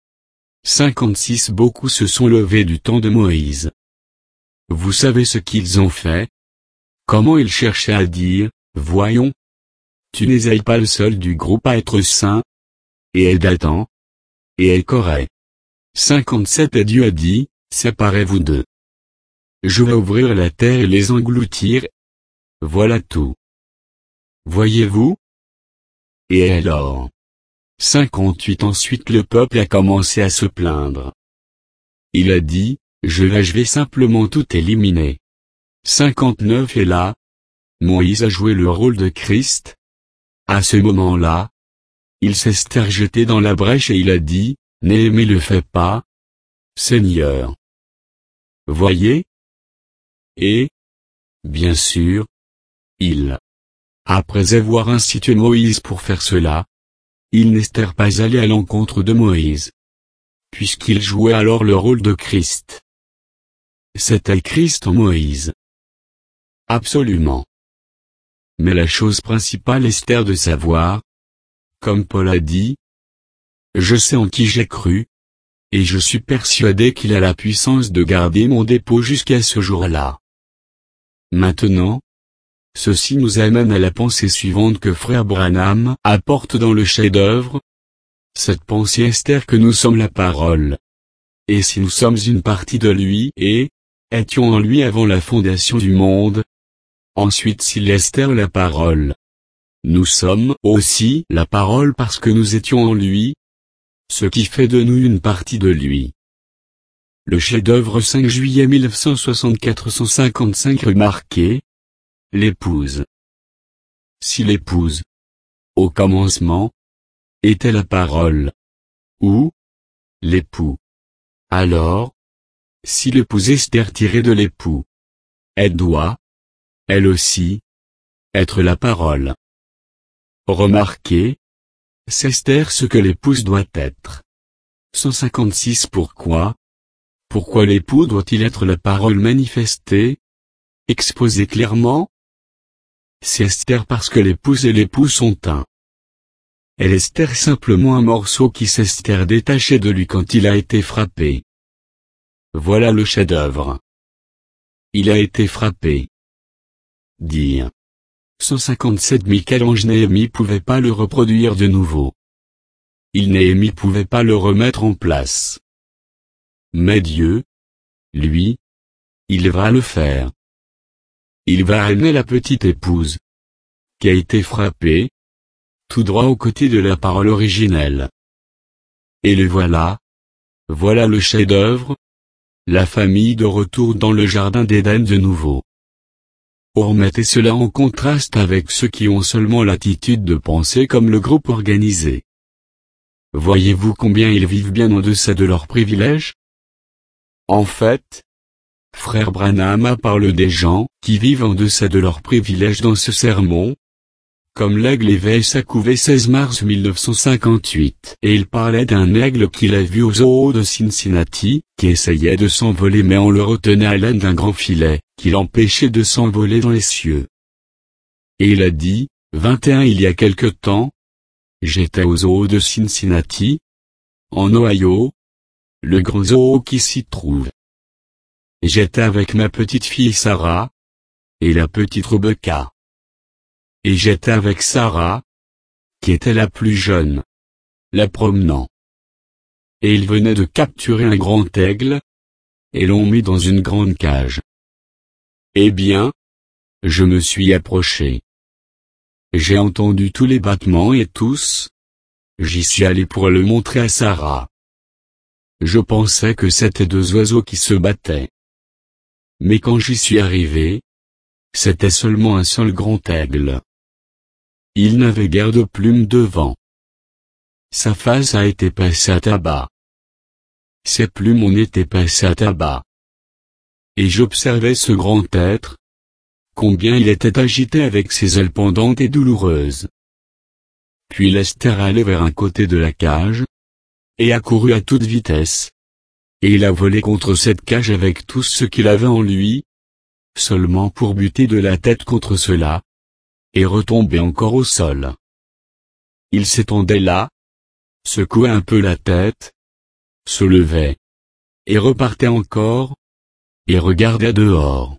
56 Beaucoup se sont levés du temps de Moïse. Vous savez ce qu'ils ont fait? Comment ils cherchaient à dire, voyons, tu n'es pas le seul du groupe à être saint, et elle Dathan, et elle Corée. 57 Et Dieu a dit, séparez-vous d'eux. Je vais ouvrir la terre et les engloutir. Voilà tout. Voyez-vous? Et alors? 58 Ensuite le peuple a commencé à se plaindre. Il a dit, je vais simplement tout éliminer. 59 Et là, Moïse a joué le rôle de Christ. À ce moment-là, il s'est jeté dans la brèche et il a dit, Néhémie le fait pas, Seigneur. Voyez? Et, bien sûr, après avoir institué Moïse pour faire cela, il n'était pas allé à l'encontre de Moïse. Puisqu'il jouait alors le rôle de Christ. C'était Christ en Moïse. Absolument. Mais la chose principale est de savoir, comme Paul a dit, je sais en qui j'ai cru, et je suis persuadé qu'il a la puissance de garder mon dépôt jusqu'à ce jour-là. Maintenant, ceci nous amène à la pensée suivante que Frère Branham apporte dans le chef-d'œuvre. Cette pensée est que nous sommes la parole. Et si nous sommes une partie de lui et étions en lui avant la fondation du monde, ensuite s'il est la parole, nous sommes aussi la parole parce que nous étions en lui, ce qui fait de nous une partie de lui. Le chef-d'œuvre 5 juillet 1964 155 Remarquez, l'épouse. Si l'épouse, au commencement, était la parole, ou l'époux, alors, si l'épouse est tirée de l'époux, elle doit, elle aussi, être la parole. Remarquez, c'est ce que l'épouse doit être. 156 Pourquoi l'époux doit-il être la parole manifestée, exposée clairement? C'est parce que l'épouse et l'époux sont un. Elle Esther simplement un morceau qui s'est détaché de lui quand il a été frappé. Voilà le chef-d'œuvre. Il a été frappé. Dire. 157 Michel-Ange Néhémie pouvait pas le reproduire de nouveau. Néhémie pouvait pas le remettre en place. Mais Dieu, lui, il va le faire. Il va amener la petite épouse, qui a été frappée, tout droit aux côtés de la parole originelle. Et le voilà. Voilà le chef-d'œuvre. La famille de retour dans le jardin d'Éden de nouveau. Remettez cela en contraste avec ceux qui ont seulement l'attitude de penser comme le groupe organisé. Voyez-vous combien ils vivent bien en deçà de leurs privilèges? En fait, frère Branham parle des gens qui vivent en deçà de leurs privilèges dans ce sermon, comme l'aigle éveille sa couvée 16 mars 1958. Et il parlait d'un aigle qu'il a vu au zoo de Cincinnati, qui essayait de s'envoler mais on le retenait à l'aide d'un grand filet, qui l'empêchait de s'envoler dans les cieux. Et il a dit, 21 il y a quelque temps, j'étais au zoo de Cincinnati, en Ohio, le grand zoo qui s'y trouve. J'étais avec ma petite fille Sarah, et la petite Rebecca. Et j'étais avec Sarah, qui était la plus jeune, la promenant. Et ils venaient de capturer un grand aigle, et l'ont mis dans une grande cage. Eh bien, je me suis approché. J'ai entendu tous les battements et tous. J'y suis allé pour le montrer à Sarah. Je pensais que c'était deux oiseaux qui se battaient. Mais quand j'y suis arrivé, c'était seulement un seul grand aigle. Il n'avait guère de plumes devant. Sa face a été passée à tabac. Ses plumes ont été passées à tabac. Et j'observais ce grand être. Combien il était agité avec ses ailes pendantes et douloureuses. Puis Esther allait vers un côté de la cage, et a couru à toute vitesse. Et il a volé contre cette cage avec tout ce qu'il avait en lui, seulement pour buter de la tête contre cela, et retomber encore au sol. Il s'étendait là, secouait un peu la tête, se levait, et repartait encore, et regardait dehors.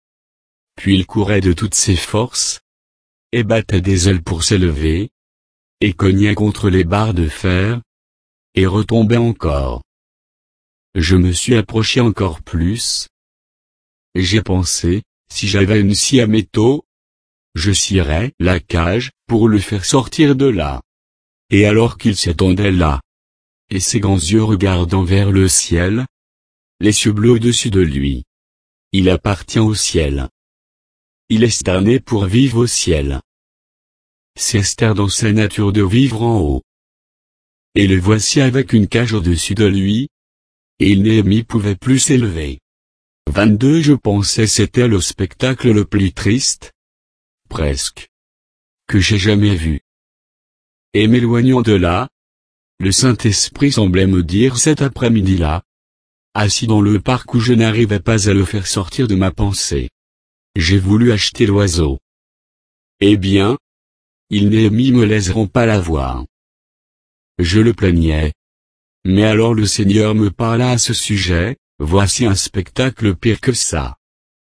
Puis il courait de toutes ses forces, et battait des ailes pour s'élever, et cognait contre les barres de fer, et retombait encore. Je me suis approché encore plus. J'ai pensé, si j'avais une scie à métaux, je scierais la cage, pour le faire sortir de là. Et alors qu'il s'étendait là, et ses grands yeux regardant vers le ciel, les cieux bleus au-dessus de lui. Il appartient au ciel. Il est né pour vivre au ciel. C'est Esther dans sa nature de vivre en haut. Et le voici avec une cage au-dessus de lui, et Néhémie pouvait plus s'élever. 22 Je pensais c'était le spectacle le plus triste, presque, que j'ai jamais vu. Et m'éloignant de là, le Saint-Esprit semblait me dire cet après-midi-là, assis dans le parc où je n'arrivais pas à le faire sortir de ma pensée. J'ai voulu acheter l'oiseau. Eh bien, Néhémie me laisseront pas l'avoir. Je le plaignais. Mais alors le Seigneur me parla à ce sujet, voici un spectacle pire que ça.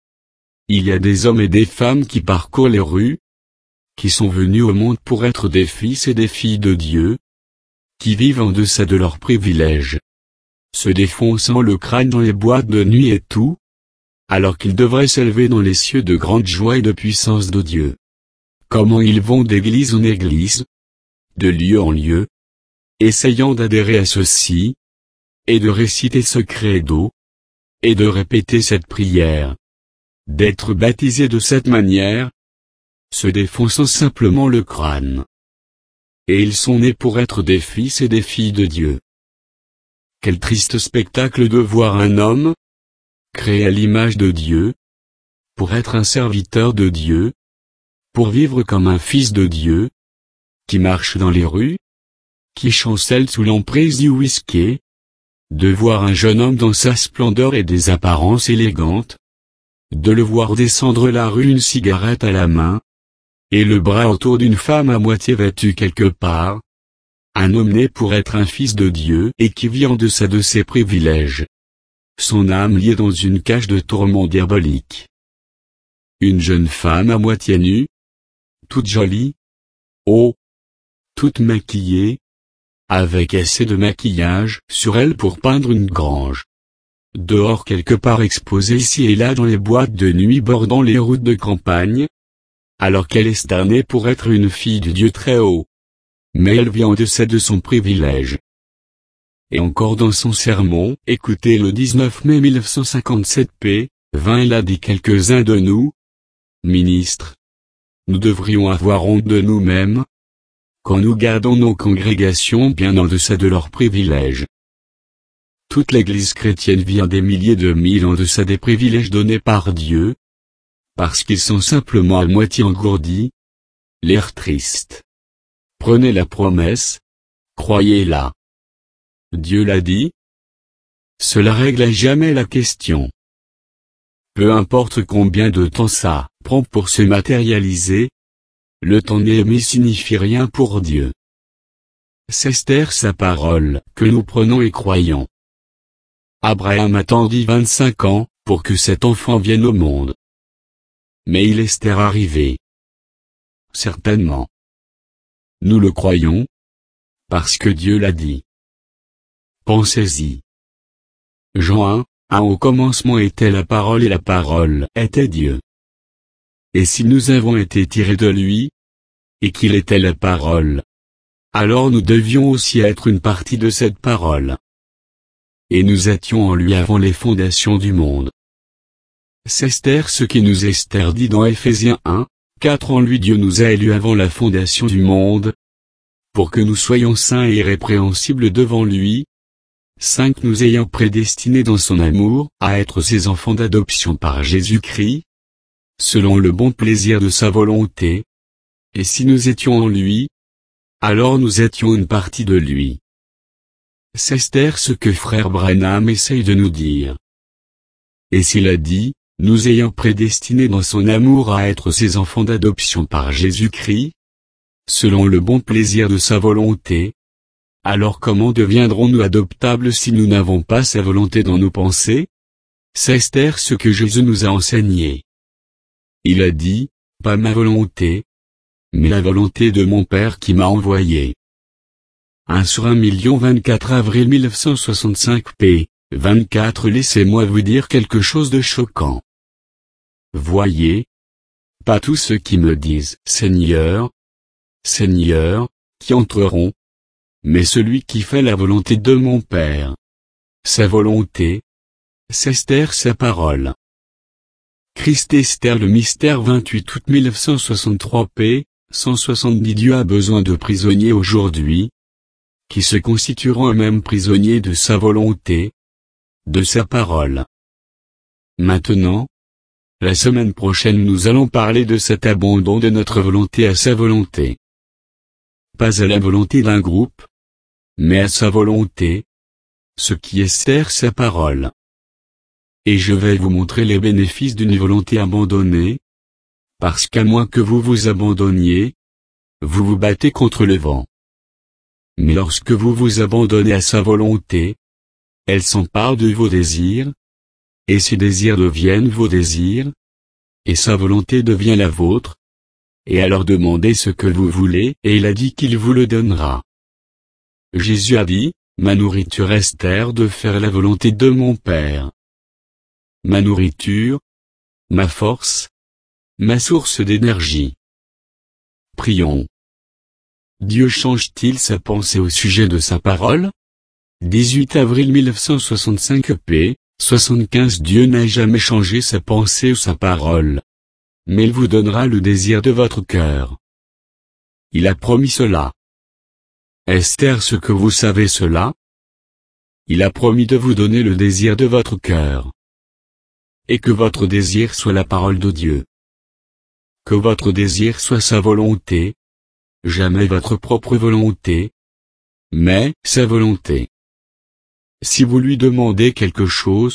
Il y a des hommes et des femmes qui parcourent les rues, qui sont venus au monde pour être des fils et des filles de Dieu, qui vivent en deçà de leurs privilèges, se défonçant le crâne dans les boîtes de nuit et tout, alors qu'ils devraient s'élever dans les cieux de grande joie et de puissance de Dieu. Comment ils vont d'église en église, de lieu en lieu, essayant d'adhérer à ceci, et de réciter ce credo, et de répéter cette prière, d'être baptisés de cette manière, se défonçant simplement le crâne. Et ils sont nés pour être des fils et des filles de Dieu. Quel triste spectacle de voir un homme, créé à l'image de Dieu, pour être un serviteur de Dieu, pour vivre comme un fils de Dieu, qui marche dans les rues, qui chancelle sous l'emprise du whisky, de voir un jeune homme dans sa splendeur et des apparences élégantes, de le voir descendre la rue une cigarette à la main, et le bras autour d'une femme à moitié vêtue quelque part, Un homme né pour être un fils de Dieu et qui vit en deçà de ses privilèges. Son âme liée dans une cage de tourments diaboliques. Une jeune femme à moitié nue. Toute jolie. Oh! Toute maquillée. Avec assez de maquillage sur elle pour peindre une grange. Dehors quelque part exposée ici et là dans les boîtes de nuit bordant les routes de campagne. Alors qu'elle est sternée pour être une fille du Dieu très haut. Mais elle vit en deçà de son privilège. Et encore dans son sermon, écoutez le 19 mai 1957 p. 20 elle a dit quelques-uns de nous. Ministres. Nous devrions avoir honte de nous-mêmes. Quand nous gardons nos congrégations bien en deçà de leurs privilèges. Toute l'Église chrétienne vit des milliers de milles en deçà des privilèges donnés par Dieu. Parce qu'ils sont simplement à moitié engourdis. L'air triste. Prenez la promesse. Croyez-la. Dieu l'a dit. Cela règle à jamais la question. Peu importe combien de temps ça prend pour se matérialiser. Le temps aimé signifie rien pour Dieu. C'est sa parole que nous prenons et croyons. Abraham attendit 25 ans pour que cet enfant vienne au monde. Mais il est arrivé. Certainement. Nous le croyons. Parce que Dieu l'a dit. Pensez-y. Jean 1, au commencement était la parole et la parole était Dieu. Et si nous avons été tirés de lui, et qu'il était la parole, alors nous devions aussi être une partie de cette parole. Et nous étions en lui avant les fondations du monde. C'est ce qui nous est dit dans Éphésiens 1, 4 en lui Dieu nous a élus avant la fondation du monde, pour que nous soyons saints et irrépréhensibles devant lui. 5 nous ayant prédestinés dans son amour à être ses enfants d'adoption par Jésus-Christ, selon le bon plaisir de sa volonté. Et si nous étions en lui, alors nous étions une partie de lui. C'est ce que frère Branham essaye de nous dire. Et s'il a dit, nous ayant prédestinés dans son amour à être ses enfants d'adoption par Jésus-Christ, selon le bon plaisir de sa volonté, alors comment deviendrons-nous adoptables si nous n'avons pas sa volonté dans nos pensées? C'est ce que Jésus nous a enseigné. Il a dit, pas ma volonté, mais la volonté de mon Père qui m'a envoyé. 1 sur 1 million 24 avril 1965 p. 24 Laissez-moi vous dire quelque chose de choquant. Voyez, pas tous ceux qui me disent « Seigneur, Seigneur » qui entreront, mais celui qui fait la volonté de mon Père. Sa volonté, c'est sa parole. Christ Esther le mystère 28 août 1963 p. 170 Dieu a besoin de prisonniers aujourd'hui, qui se constitueront eux-mêmes prisonniers de sa volonté, de sa parole. Maintenant, la semaine prochaine nous allons parler de cet abandon de notre volonté à sa volonté. Pas à la volonté d'un groupe, mais à sa volonté, ce qui est sa parole. Et je vais vous montrer les bénéfices d'une volonté abandonnée, parce qu'à moins que vous vous abandonniez, vous vous battez contre le vent. Mais lorsque vous vous abandonnez à sa volonté, elle s'empare de vos désirs, et ses désirs deviennent vos désirs, et sa volonté devient la vôtre, et alors demandez ce que vous voulez, et il a dit qu'il vous le donnera. Jésus a dit, ma nourriture est de faire la volonté de mon Père. Ma nourriture, ma force, ma source d'énergie. Prions. Dieu change-t-il sa pensée au sujet de sa parole? 18 avril 1965 p. 75 Dieu n'a jamais changé sa pensée ou sa parole. Mais il vous donnera le désir de votre cœur. Il a promis cela. Est-ce ce que vous savez cela? Il a promis de vous donner le désir de votre cœur. Et que votre désir soit la parole de Dieu. Que votre désir soit sa volonté. Jamais votre propre volonté. Mais sa volonté. Si vous lui demandez quelque chose,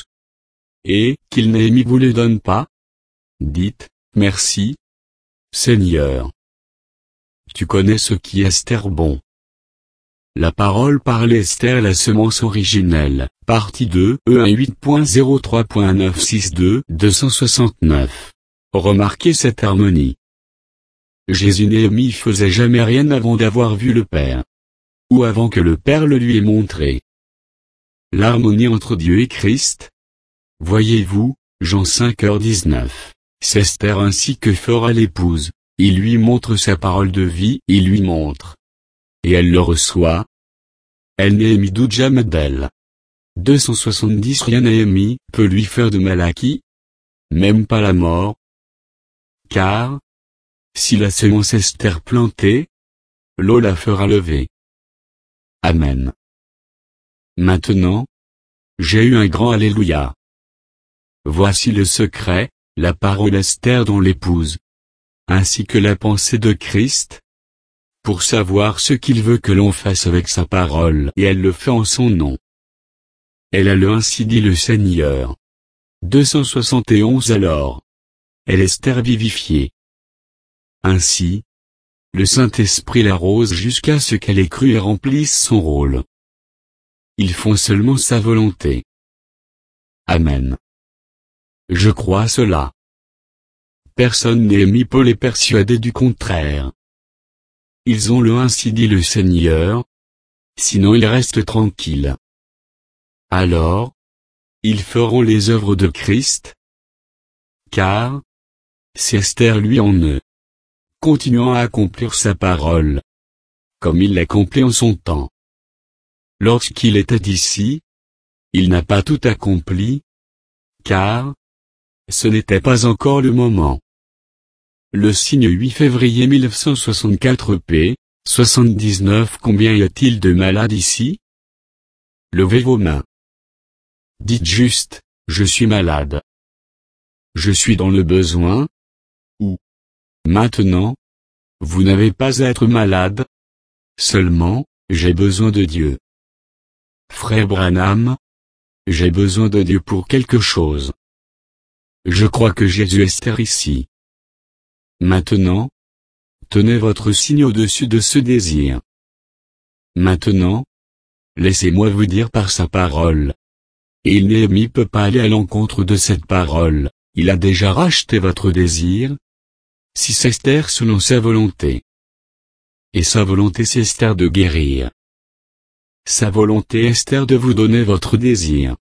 et qu'il ne vous le donne pas, dites, merci, Seigneur. Tu connais ce qui est bon. La parole par Esther, la semence originelle, partie 2, E1 8.03.962, 269. Remarquez cette harmonie. Jésus-Néhémie faisait jamais rien avant d'avoir vu le Père. Ou avant que le Père le lui ait montré. L'harmonie entre Dieu et Christ. Voyez-vous, Jean 5h19. C'est Esther ainsi que fera l'épouse. Il lui montre sa parole de vie, il lui montre. Et elle le reçoit. Elle Néhémie doute jamais d'elle. 270 Rien Néhémie peut lui faire de mal à qui? Même pas la mort. Car, si la semence Esther plantée, l'eau la fera lever. Amen. Maintenant, j'ai eu un grand Alléluia. Voici le secret, la parole Esther dont l'épouse, ainsi que la pensée de Christ, pour savoir ce qu'il veut que l'on fasse avec sa parole, et elle le fait en son nom. Elle a le ainsi dit le Seigneur. 271 Alors, elle Esther vivifiée. Ainsi, le Saint-Esprit l'arrose jusqu'à ce qu'elle ait cru et remplisse son rôle. Ils font seulement sa volonté. Amen. Je crois cela. Personne Néhémie peut les persuader du contraire. Ils ont le ainsi dit le Seigneur. Sinon ils restent tranquilles. Alors, ils feront les œuvres de Christ. Car, c'est Esther lui en eux, continuant à accomplir sa parole, comme il l'accomplit en son temps. Lorsqu'il était ici, il n'a pas tout accompli, car ce n'était pas encore le moment. Le signe 8 février 1964 p. 79 Combien y a-t-il de malades ici? Levez vos mains. Dites juste, je suis malade. Je suis dans le besoin. Ou, maintenant, vous n'avez pas à être malade. Seulement, j'ai besoin de Dieu. Frère Branham, j'ai besoin de Dieu pour quelque chose. Je crois que Jésus est Esther ici. Maintenant, tenez votre signe au-dessus de ce désir. Maintenant, laissez-moi vous dire par sa parole. Et Néhémie peut pas aller à l'encontre de cette parole, il a déjà racheté votre désir. Si c'est Esther selon sa volonté. Et sa volonté c'est Esther de guérir. Sa volonté est Esther de vous donner votre désir.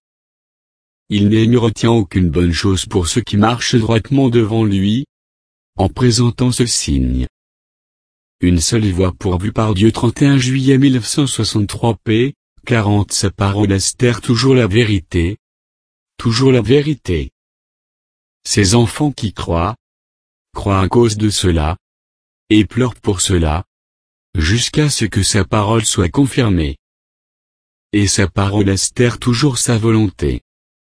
Il Néhémie retient aucune bonne chose pour ceux qui marchent droitement devant lui, en présentant ce signe. Une seule voie pourvue par Dieu 31 juillet 1963 p. 40 Sa parole Esther toujours la vérité. Toujours la vérité. Ces enfants qui croient à cause de cela, et pleurent pour cela, jusqu'à ce que sa parole soit confirmée. Et sa parole Esther toujours sa volonté.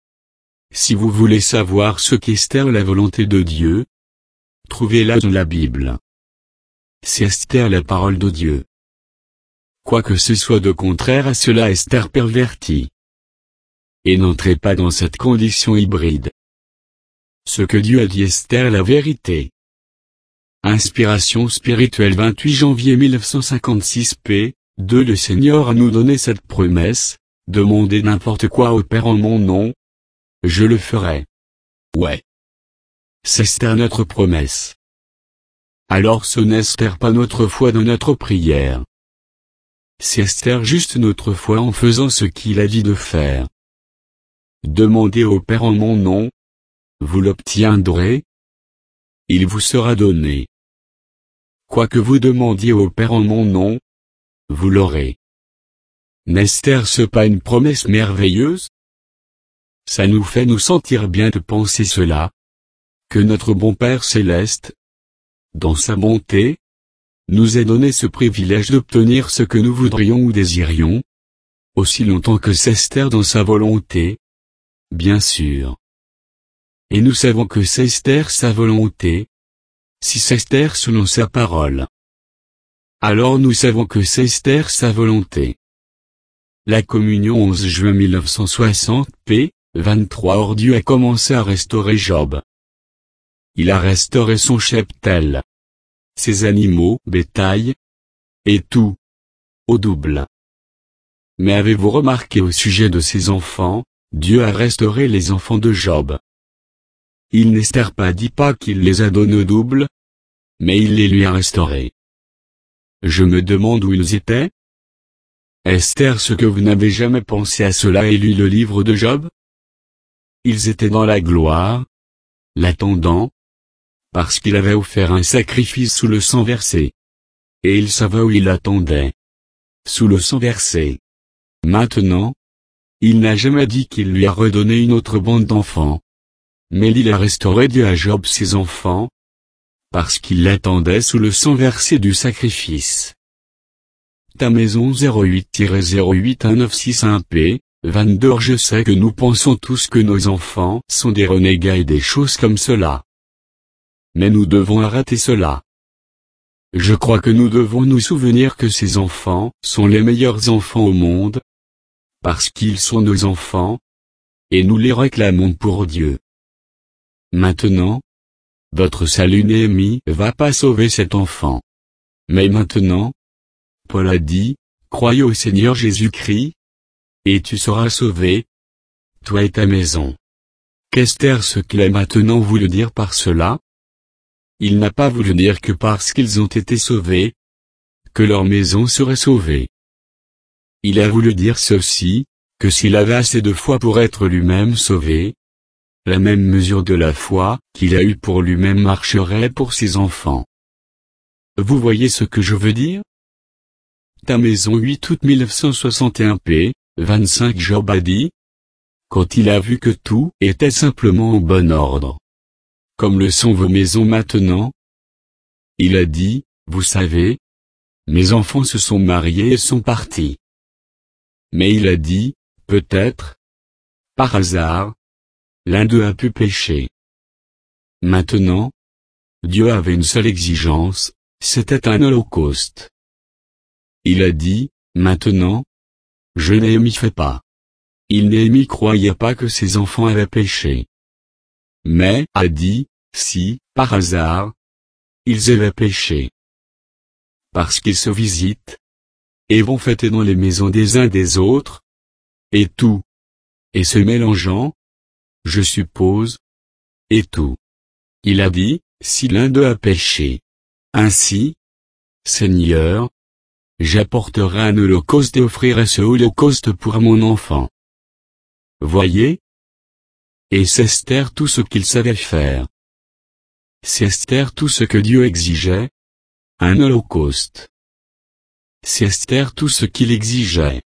Si vous voulez savoir ce qu'Esther la volonté de Dieu, trouvez-la dans la Bible. C'est Esther la parole de Dieu. Quoi que ce soit de contraire à cela Esther pervertie. Et n'entrez pas dans cette condition hybride. Ce que Dieu a dit Esther la vérité. Inspiration spirituelle 28 janvier 1956 p. 2 Le Seigneur a nous donné cette promesse, demandez n'importe quoi au Père en mon nom. Je le ferai. Ouais. C'est Esther notre promesse. Alors ce n'est Esther pas notre foi dans notre prière. C'est Esther juste notre foi en faisant ce qu'il a dit de faire. Demandez au Père en mon nom. Vous l'obtiendrez. Il vous sera donné. Quoi que vous demandiez au Père en mon nom, vous l'aurez. N'est-ce pas une promesse merveilleuse? Ça nous fait nous sentir bien de penser cela. Que notre bon Père céleste, dans sa bonté, nous ait donné ce privilège d'obtenir ce que nous voudrions ou désirions, aussi longtemps que c'est Esther dans sa volonté, bien sûr. Et nous savons que c'est Esther sa volonté, si c'est Esther selon sa parole. Alors nous savons que c'est Esther sa volonté. La communion 11 juin 1960 p. 23 Or Dieu a commencé à restaurer Job. Il a restauré son cheptel, ses animaux, bétail, et tout, au double. Mais avez-vous remarqué au sujet de ses enfants, Dieu a restauré les enfants de Job. Il n'Esther pas dit pas qu'il les a donnés au double, mais il les lui a restaurés. Je me demande où ils étaient. Esther, ce que vous n'avez jamais pensé à cela et lu le livre de Job? Ils étaient dans la gloire, l'attendant, parce qu'il avait offert un sacrifice sous le sang versé. Et il savait où il attendait. Sous le sang versé. Maintenant, il n'a jamais dit qu'il lui a redonné une autre bande d'enfants. Mais il a restauré Dieu à Job ses enfants, parce qu'il l'attendait sous le sang versé du sacrifice. Ta maison 08-0819661P, 22. Je sais que nous pensons tous que nos enfants sont des renégats et des choses comme cela. Mais nous devons arrêter cela. Je crois que nous devons nous souvenir que ces enfants sont les meilleurs enfants au monde, parce qu'ils sont nos enfants, et nous les réclamons pour Dieu. Maintenant, votre salut Néhémie va pas sauver cet enfant. Mais maintenant, Paul a dit, croyez au Seigneur Jésus-Christ, et tu seras sauvé, toi et ta maison. Qu'Esther ce qu'il a maintenant voulu dire par cela? Il n'a pas voulu dire que parce qu'ils ont été sauvés, que leur maison serait sauvée. Il a voulu dire ceci, que s'il avait assez de foi pour être lui-même sauvé, la même mesure de la foi qu'il a eue pour lui-même marcherait pour ses enfants. Vous voyez ce que je veux dire? Ta maison 8 août 1961p, 25. Job a dit, quand il a vu que tout était simplement en bon ordre, comme le sont vos maisons maintenant, il a dit, vous savez, mes enfants se sont mariés et sont partis. Mais il a dit, peut-être, par hasard, l'un d'eux a pu pécher. Maintenant, Dieu avait une seule exigence, c'était un holocauste. Il a dit, maintenant, je Néhémie fais pas. Il Néhémie croyait pas que ses enfants avaient péché. Mais a dit, si, par hasard, ils avaient péché. Parce qu'ils se visitent, et vont fêter dans les maisons des uns des autres, et tout. Et se mélangeant, je suppose, et tout. Il a dit, si l'un d'eux a péché. Ainsi, Seigneur, j'apporterai un holocauste et offrirai ce holocauste pour mon enfant. Voyez? Et c'est Esther tout ce qu'il savait faire. C'est Esther tout ce que Dieu exigeait. Un holocauste. C'est Esther tout ce qu'il exigeait.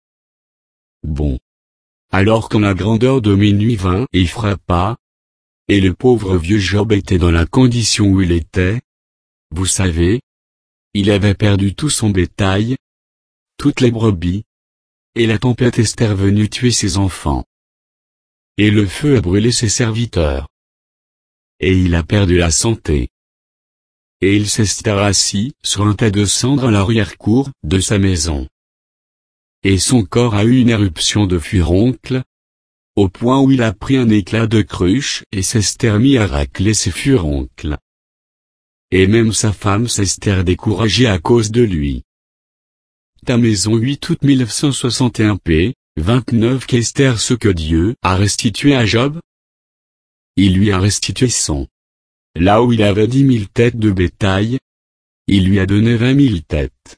Bon. Alors quand la grandeur de minuit vint et frappa, et le pauvre vieux Job était dans la condition où il était, vous savez, il avait perdu tout son bétail, toutes les brebis, et la tempête Esther venue tuer ses enfants. Et le feu a brûlé ses serviteurs. Et il a perdu la santé. Et il s'est assis sur un tas de cendres à l'arrière-cour de sa maison. Et son corps a eu une éruption de furoncle, au point où il a pris un éclat de cruche et s'est mis à racler ses furoncles. Et même sa femme s'est découragée à cause de lui. Ta maison 8 août 1961p, 29. Qu'Esther ce que Dieu a restitué à Job? Il lui a restitué son. Là où il avait 10 000 têtes de bétail, il lui a donné 20 000 têtes.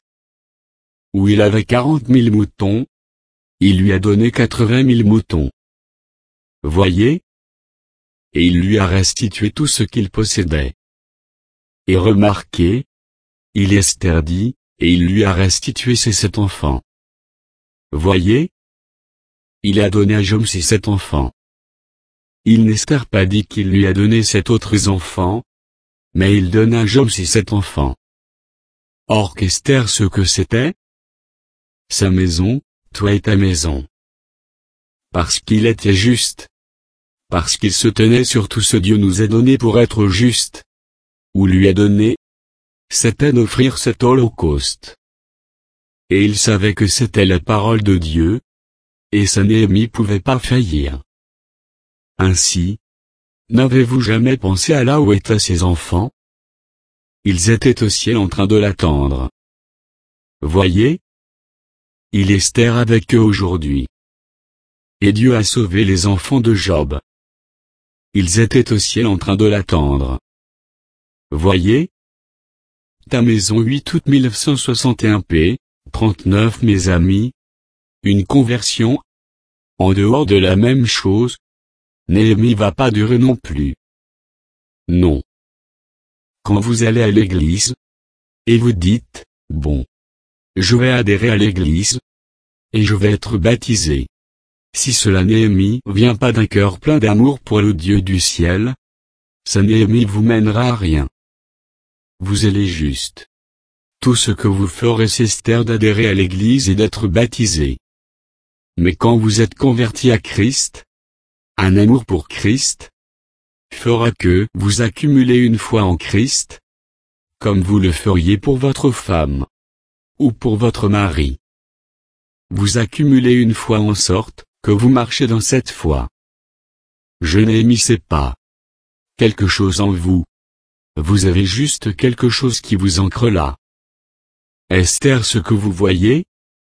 Où il avait 40 000 moutons, il lui a donné 80 000 moutons. Voyez? Et il lui a restitué tout ce qu'il possédait. Et remarquez, il Esther dit, et il lui a restitué ses 7 enfants. Voyez? Il a donné à Job ses 7 enfants. Il n'Esther pas dit qu'il lui a donné 7 autres enfants, mais il donne à Job ses 7 enfants. Or qu'Esther ce que c'était? Sa maison, toi et ta maison. Parce qu'il était juste. Parce qu'il se tenait sur tout ce Dieu nous a donné pour être juste. Ou lui a donné, c'était d'offrir cet holocauste. Et il savait que c'était la parole de Dieu, et sa Néhémie pouvait pas faillir. Ainsi, n'avez-vous jamais pensé à là où étaient ses enfants? Ils étaient au ciel en train de l'attendre. Voyez? il est Esther avec eux aujourd'hui. Et Dieu a sauvé les enfants de Job. Ils étaient au ciel en train de l'attendre. Voyez? Ta maison 8 août 1961 p. 39 Mes amis. Une conversion. En dehors de la même chose. Néhémie va pas durer non plus. Non. Quand vous allez à l'église, et vous dites, bon, je vais adhérer à l'église, et je vais être baptisé. Si cela Néhémie vient pas d'un cœur plein d'amour pour le Dieu du ciel, ça Néhémie vous mènera à rien. Vous allez juste. Tout ce que vous ferez c'est Esther d'adhérer à l'église et d'être baptisé. Mais quand vous êtes converti à Christ, un amour pour Christ, fera que vous accumulez une foi en Christ, comme vous le feriez pour votre femme, ou pour votre mari. Vous accumulez une foi en sorte que vous marchez dans cette foi. Je n'émissez pas quelque chose en vous. Vous avez juste quelque chose qui vous ancre là. Esther ce que vous voyez?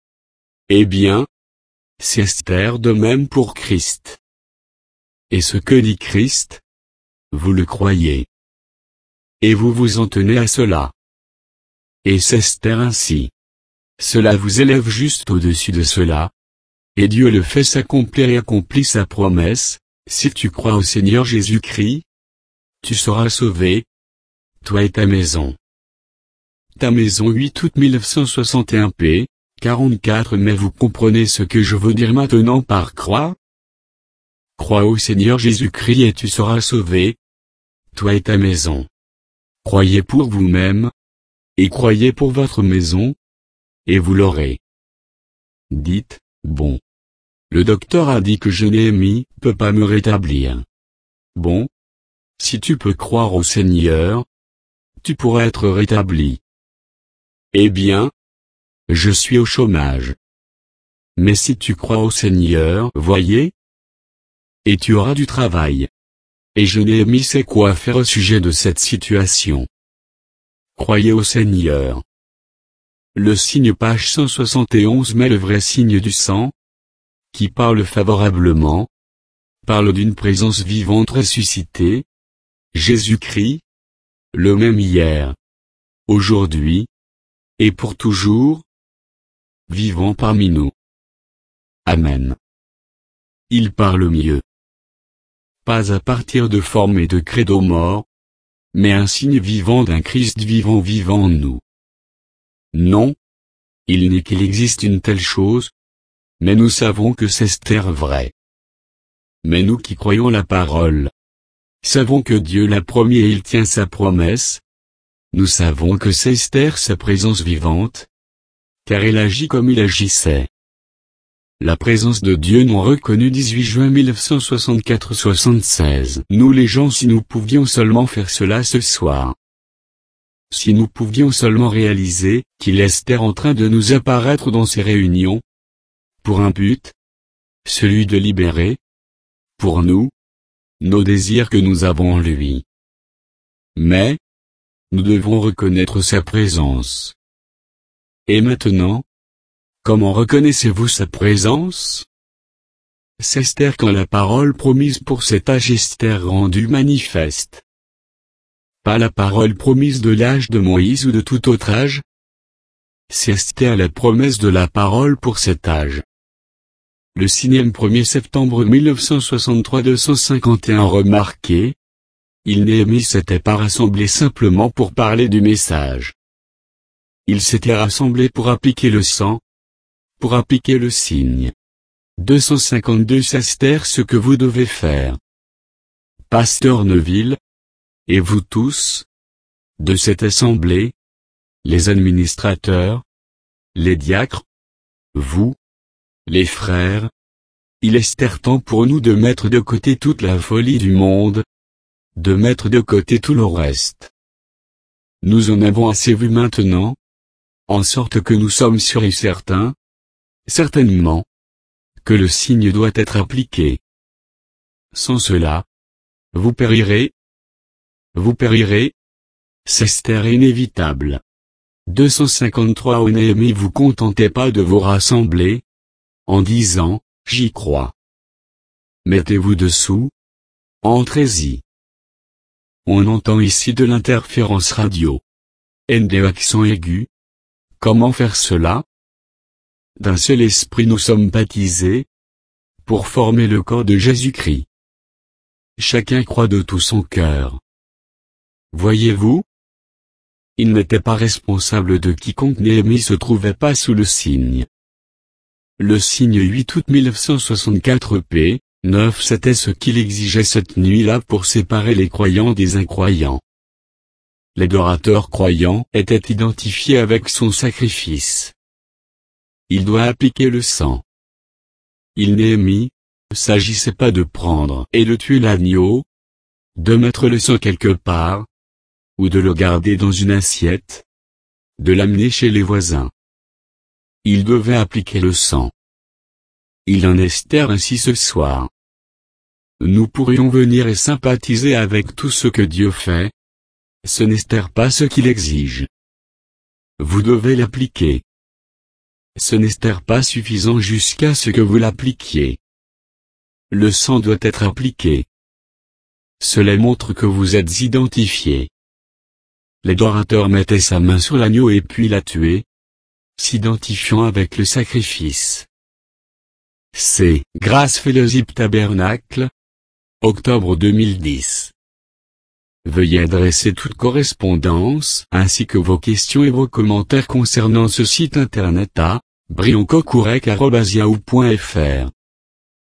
Eh bien, c'est Esther de même pour Christ. Et ce que dit Christ? Vous le croyez. Et vous vous en tenez à cela. Et c'est Esther ainsi. Cela vous élève juste au-dessus de cela. Et Dieu le fait s'accomplir et accomplit sa promesse, si tu crois au Seigneur Jésus-Christ, tu seras sauvé, toi et ta maison. Ta maison 8 août 1961 p. 44 Mais vous comprenez ce que je veux dire maintenant par croix? Crois au Seigneur Jésus-Christ et tu seras sauvé, toi et ta maison. Croyez pour vous-même, et croyez pour votre maison, et vous l'aurez. Dites, bon. Le docteur a dit que Néhémie peut pas me rétablir. Bon. Si tu peux croire au Seigneur, tu pourras être rétabli. Eh bien, je suis au chômage. Mais si tu crois au Seigneur, voyez, et tu auras du travail. Et Néhémie sait quoi faire au sujet de cette situation. Croyez au Seigneur. Le signe page 171 met le vrai signe du sang, qui parle favorablement, parle d'une présence vivante ressuscitée, Jésus-Christ, le même hier, aujourd'hui, et pour toujours, vivant parmi nous. Amen. Il parle mieux. Pas à partir de formes et de credo morts, mais un signe vivant d'un Christ vivant en nous. Non, il n'est qu'il existe une telle chose, mais nous savons que c'est Esther vrai. Mais nous qui croyons la parole, savons que Dieu l'a promis et il tient sa promesse. Nous savons que c'est Esther sa présence vivante, car elle agit comme il agissait. La présence de Dieu non reconnue 18 juin 1964-76. Nous les gens si nous pouvions seulement faire cela ce soir. Si nous pouvions seulement réaliser qu'il est Esther en train de nous apparaître dans ces réunions, pour un but, celui de libérer, pour nous, nos désirs que nous avons en lui. Mais, nous devons reconnaître sa présence. Et maintenant, comment reconnaissez-vous sa présence? C'est Esther quand la parole promise pour cet âge Esther rendue manifeste. Pas la parole promise de l'âge de Moïse ou de tout autre âge. C'est Esther la promesse de la parole pour cet âge. Le signe 1er septembre 1963 251 remarqué. Néhémie s'était pas rassemblé simplement pour parler du message. Il s'était rassemblé pour appliquer le sang, pour appliquer le signe. 252 C'est Esther ce que vous devez faire. Pasteur Neville, et vous tous, de cette assemblée, les administrateurs, les diacres, vous, les frères, il est temps pour nous de mettre de côté toute la folie du monde, de mettre de côté tout le reste. Nous en avons assez vu maintenant, en sorte que nous sommes sûrs et certains, certainement, que le signe doit être appliqué. Sans cela, vous périrez, c'est Esther inévitable. 253 Ô Néhémie, vous contentez pas de vous rassembler, en disant, j'y crois. Mettez-vous dessous. Entrez-y. On entend ici de l'interférence radio. ND accent aigu. Comment faire cela? D'un seul esprit nous sommes baptisés, pour former le corps de Jésus-Christ. Chacun croit de tout son cœur. Voyez-vous? Il n'était pas responsable de quiconque Néhémie se trouvait pas sous le signe. Le signe 8 août 1964 p. 9 c'était ce qu'il exigeait cette nuit-là pour séparer les croyants des incroyants. L'adorateur croyant était identifié avec son sacrifice. Il doit appliquer le sang. Néhémie, s'agissait pas de prendre et de tuer l'agneau, de mettre le sang quelque part, ou de le garder dans une assiette, de l'amener chez les voisins. Il devait appliquer le sang. Il en est ainsi ce soir. Nous pourrions venir et sympathiser avec tout ce que Dieu fait. Ce n'est pas ce qu'il exige. Vous devez l'appliquer. Ce n'est pas suffisant jusqu'à ce que vous l'appliquiez. Le sang doit être appliqué. Cela montre que vous êtes identifié. L'adorateur mettait sa main sur l'agneau et puis l'a tué, s'identifiant avec le sacrifice. C'est Grace Fellowship Tabernacle, octobre 2010. Veuillez adresser toute correspondance ainsi que vos questions et vos commentaires concernant ce site internet à brioncocourec@yahoo.fr.